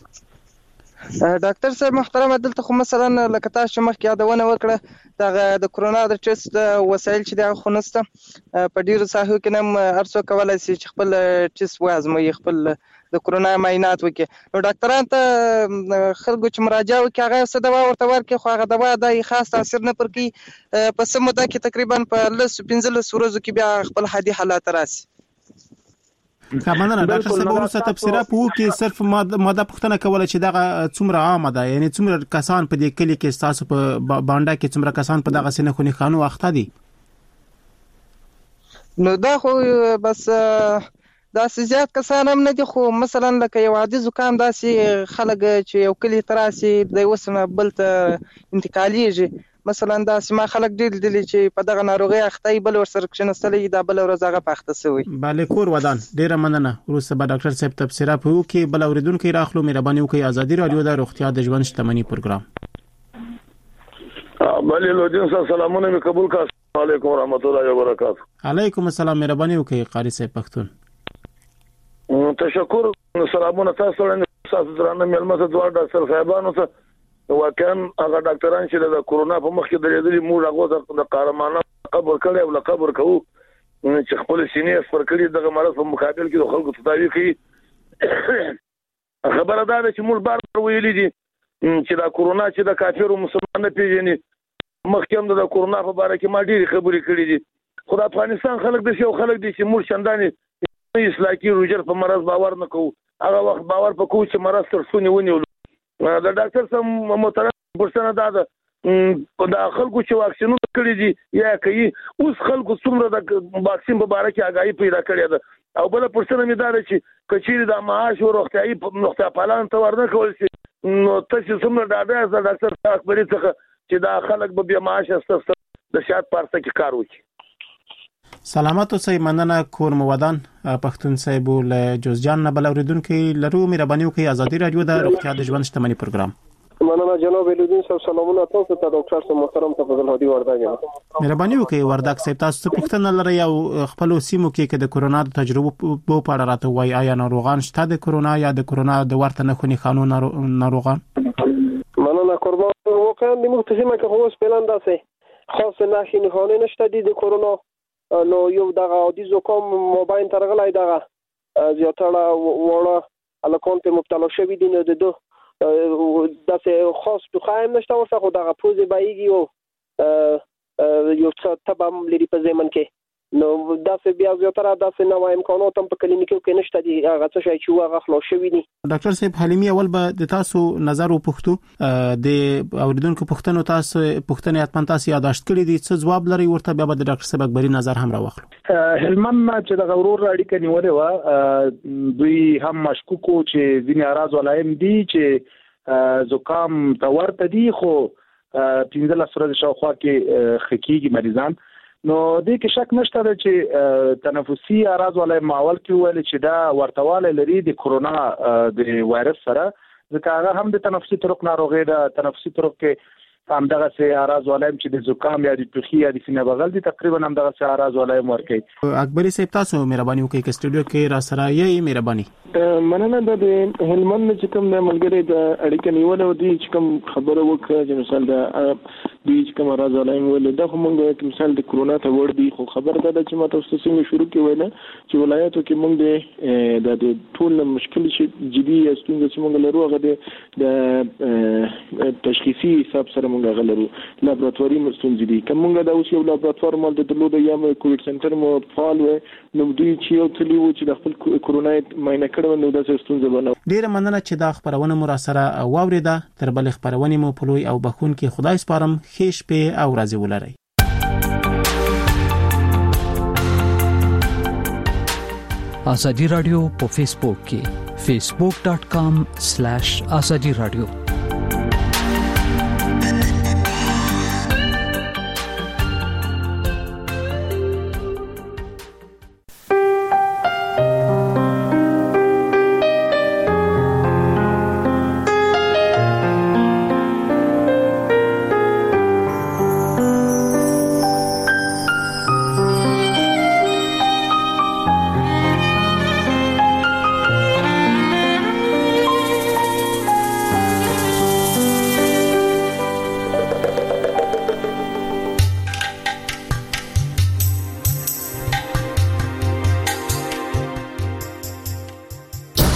ډاکټر صاحب محترم دلته خو مثلا لکه تاسو مخکې یادونه وکړه د کورونا د ټیسټ وسایل چې د خونسته په ډیرو ساحو کې هم ارڅو کولای شي چې خپل ټیسټ وازموي خپل د کورونا معاینات وکړي نو ډاکټران ته خلکو چې مراجعه وکړي هغه څه دوا ورته ورکړي خو هغه دوا د خاص تاثیر نه پر کوي په سم مده کې تقریبا په 15 ورځو کې بیا خپل حادي حالات راسي کمنه ډاکټر صاحب ورسره تفسیره پوه کې صرف ماده پښتنه کوله چې دغه څومره عامه ده یعنی څومره کسان په دې کلی کې تاسو په باندې کې څومره کسان په دغه سینه خونی خانو اخته دي نو دا خو بس دا زیات کسان هم نه دي خو مثلا لکه یو عادي زکام داسې خلک چې یو کلی تراسي د وسنه بل ته انتقالیږي مثلا دا سما خلک ډېر دي چې په دغه ناروغي اخته بل ورسره کښنستلې دا بل ورځ هغه پخته سوی bale کور ودان ډیره مننه ورسره به ډاکټر صاحب تفسیره پوه کې بل اوریدونکو راخلو مهرباني وکړئ ازادي رادیو د روغتیا د ژوند شتمنۍ پروګرام bale لودین صاحب سلامونه می قبول کا السلام علیکم ورحمت الله وبرکاته علیکم السلام مهرباني وکړئ قاری صاحب پښتون تشکر سلامونه تاسو له تاسو درنه ملمسه دوه ډاکټر صاحبانو ته واکن هغه ډاکټران چې د کورونا په مخ کې درېدلي موږ هغه د قهرمانه قبر کړي او لقبر کوو چې خپل سینې سپر کړي دغه مرض په مقابل کې د خلکو تداوی کوي خبره ده چې موږ بار ویلي دي چې د کورونا چې د کافر او مسلمان نه پیژني مخکې د کورونا په اړه کې ما ډېری خبرې کړې دي خو د افغانستان خلک د یو خلک دي چې موږ چندانې اسلامي روجر په مرض باور نه کوو هغه وخت باور پکو چې مرض تر څو نیونی د ډاکټر سم محترم پرسنه ده د خلکو چې واکسینونه کړی دي یا کوي اوس خلکو څومره د واکسین په اړه کې آگاهی پیدا کړې ده او بل پرسنه مې ده چې کچېری د معاش او روغتيایي نقطه پالان ته ورنه کول شي نو تاسو څومره ډاډه د ډاکټر صاحب خبرې څخه چې دا خلک به بیا معاش استفسار د شات پارسه کې کار وکړي سلامات اوسئ مننه کور مودان پښتون صاحب له جوزجان نه بل اوریدونکو لرو مهرباني وکړئ ازادي رادیو د روغتیا د ژوند شتمنۍ پروګرام مننه جناب لودین صاحب سلامونه تاسو ته ډاکټر صاحب محترم تفضل هدي ورداګ مهرباني وکړئ ورداګ صاحب تاسو پوښتنه لرئ او خپل سیمو کې د کورونا د تجربه په اړه راته وایي آیا ناروغان شته د کورونا یا د کورونا د ورته نه خوني قانون ناروغان مننه قربان واقعا د مختزمه کې خو سپلان داسې خاص نه خوني نشته د کورونا نو یو دغه عادي زکام موبایل ترغلای دغه زیاتره وړه الکونته مبتلا شوی دي نو د داسې خاص تو خایم نشته ورته خو دغه پوزې بایږي او یو څه تبم لري په زمن کې نو داسې بیا زیاتره داسې نو امکانات هم په کلینیکو کې نشته دي هغه څه شي چې هغه خلاص شوی دي ډاکټر صاحب حلیمي اول به د تاسو نظر وپوښتو د اوریدونکو پوښتنو تاسو پوښتنې اتمن تاسو یاداشت کړی دي څه جواب لري ورته بیا به د ډاکټر صاحب اکبري نظر هم راوخلو هلمن چې د غورور اړیکه نیولې و دوی هم مشکوکو چې ځینې اراز ولایم دي چې زکام ته ورته دي خو 15 ورځې شاوخوا کې خکېږي مریضان نو دې کې شک نشته چې تنفسي اراز ولای ماول کې ویل چې دا ورتواله لري د کورونا د وایرس سره ځکه هغه هم د تنفسي طرق ناروغي ده تنفسي طرق کې هم دغه سي اراز ولایم چې د زکام یا د ټوخي یا د سینې بغل دي تقریبا هم دغه سي اراز ولایم ورکي اکبري صاحب تاسو مهرباني وکړئ چې سټوډیو کې را سره یې مهرباني مننه د هلمند چې کوم د ملګری د اړیکې نیول او دي چې کوم خبره وکړه چې مثلا د دوی چې کوم راز علایم ول دا خو موږ مثال د کرونا ته ور دي خو خبر ده چې ما تاسو څنګه شروع کوي نه چې ولایتو کې موږ د ټول مشکل شي جدي استونزه چې موږ لرو هغه د تشخیصي حساب سره موږ غلرو لابراتواري مستونزې دي کوم موږ دا اوس یو لابراتوار مال د درلود یا کووډ سنټر مو فعال و نو دوی چې یو تلی و چې د خپل کرونا ماینه کړو نو د ستونزې بنو ډیره مننه چې دا خبرونه مو را سره واوریده تر بل خبرونه مو پلوي او بخون کې خدای سپارم خېش په او راځي ولري ازادي رادیو په فیسبوک کې facebook.com/azadi radio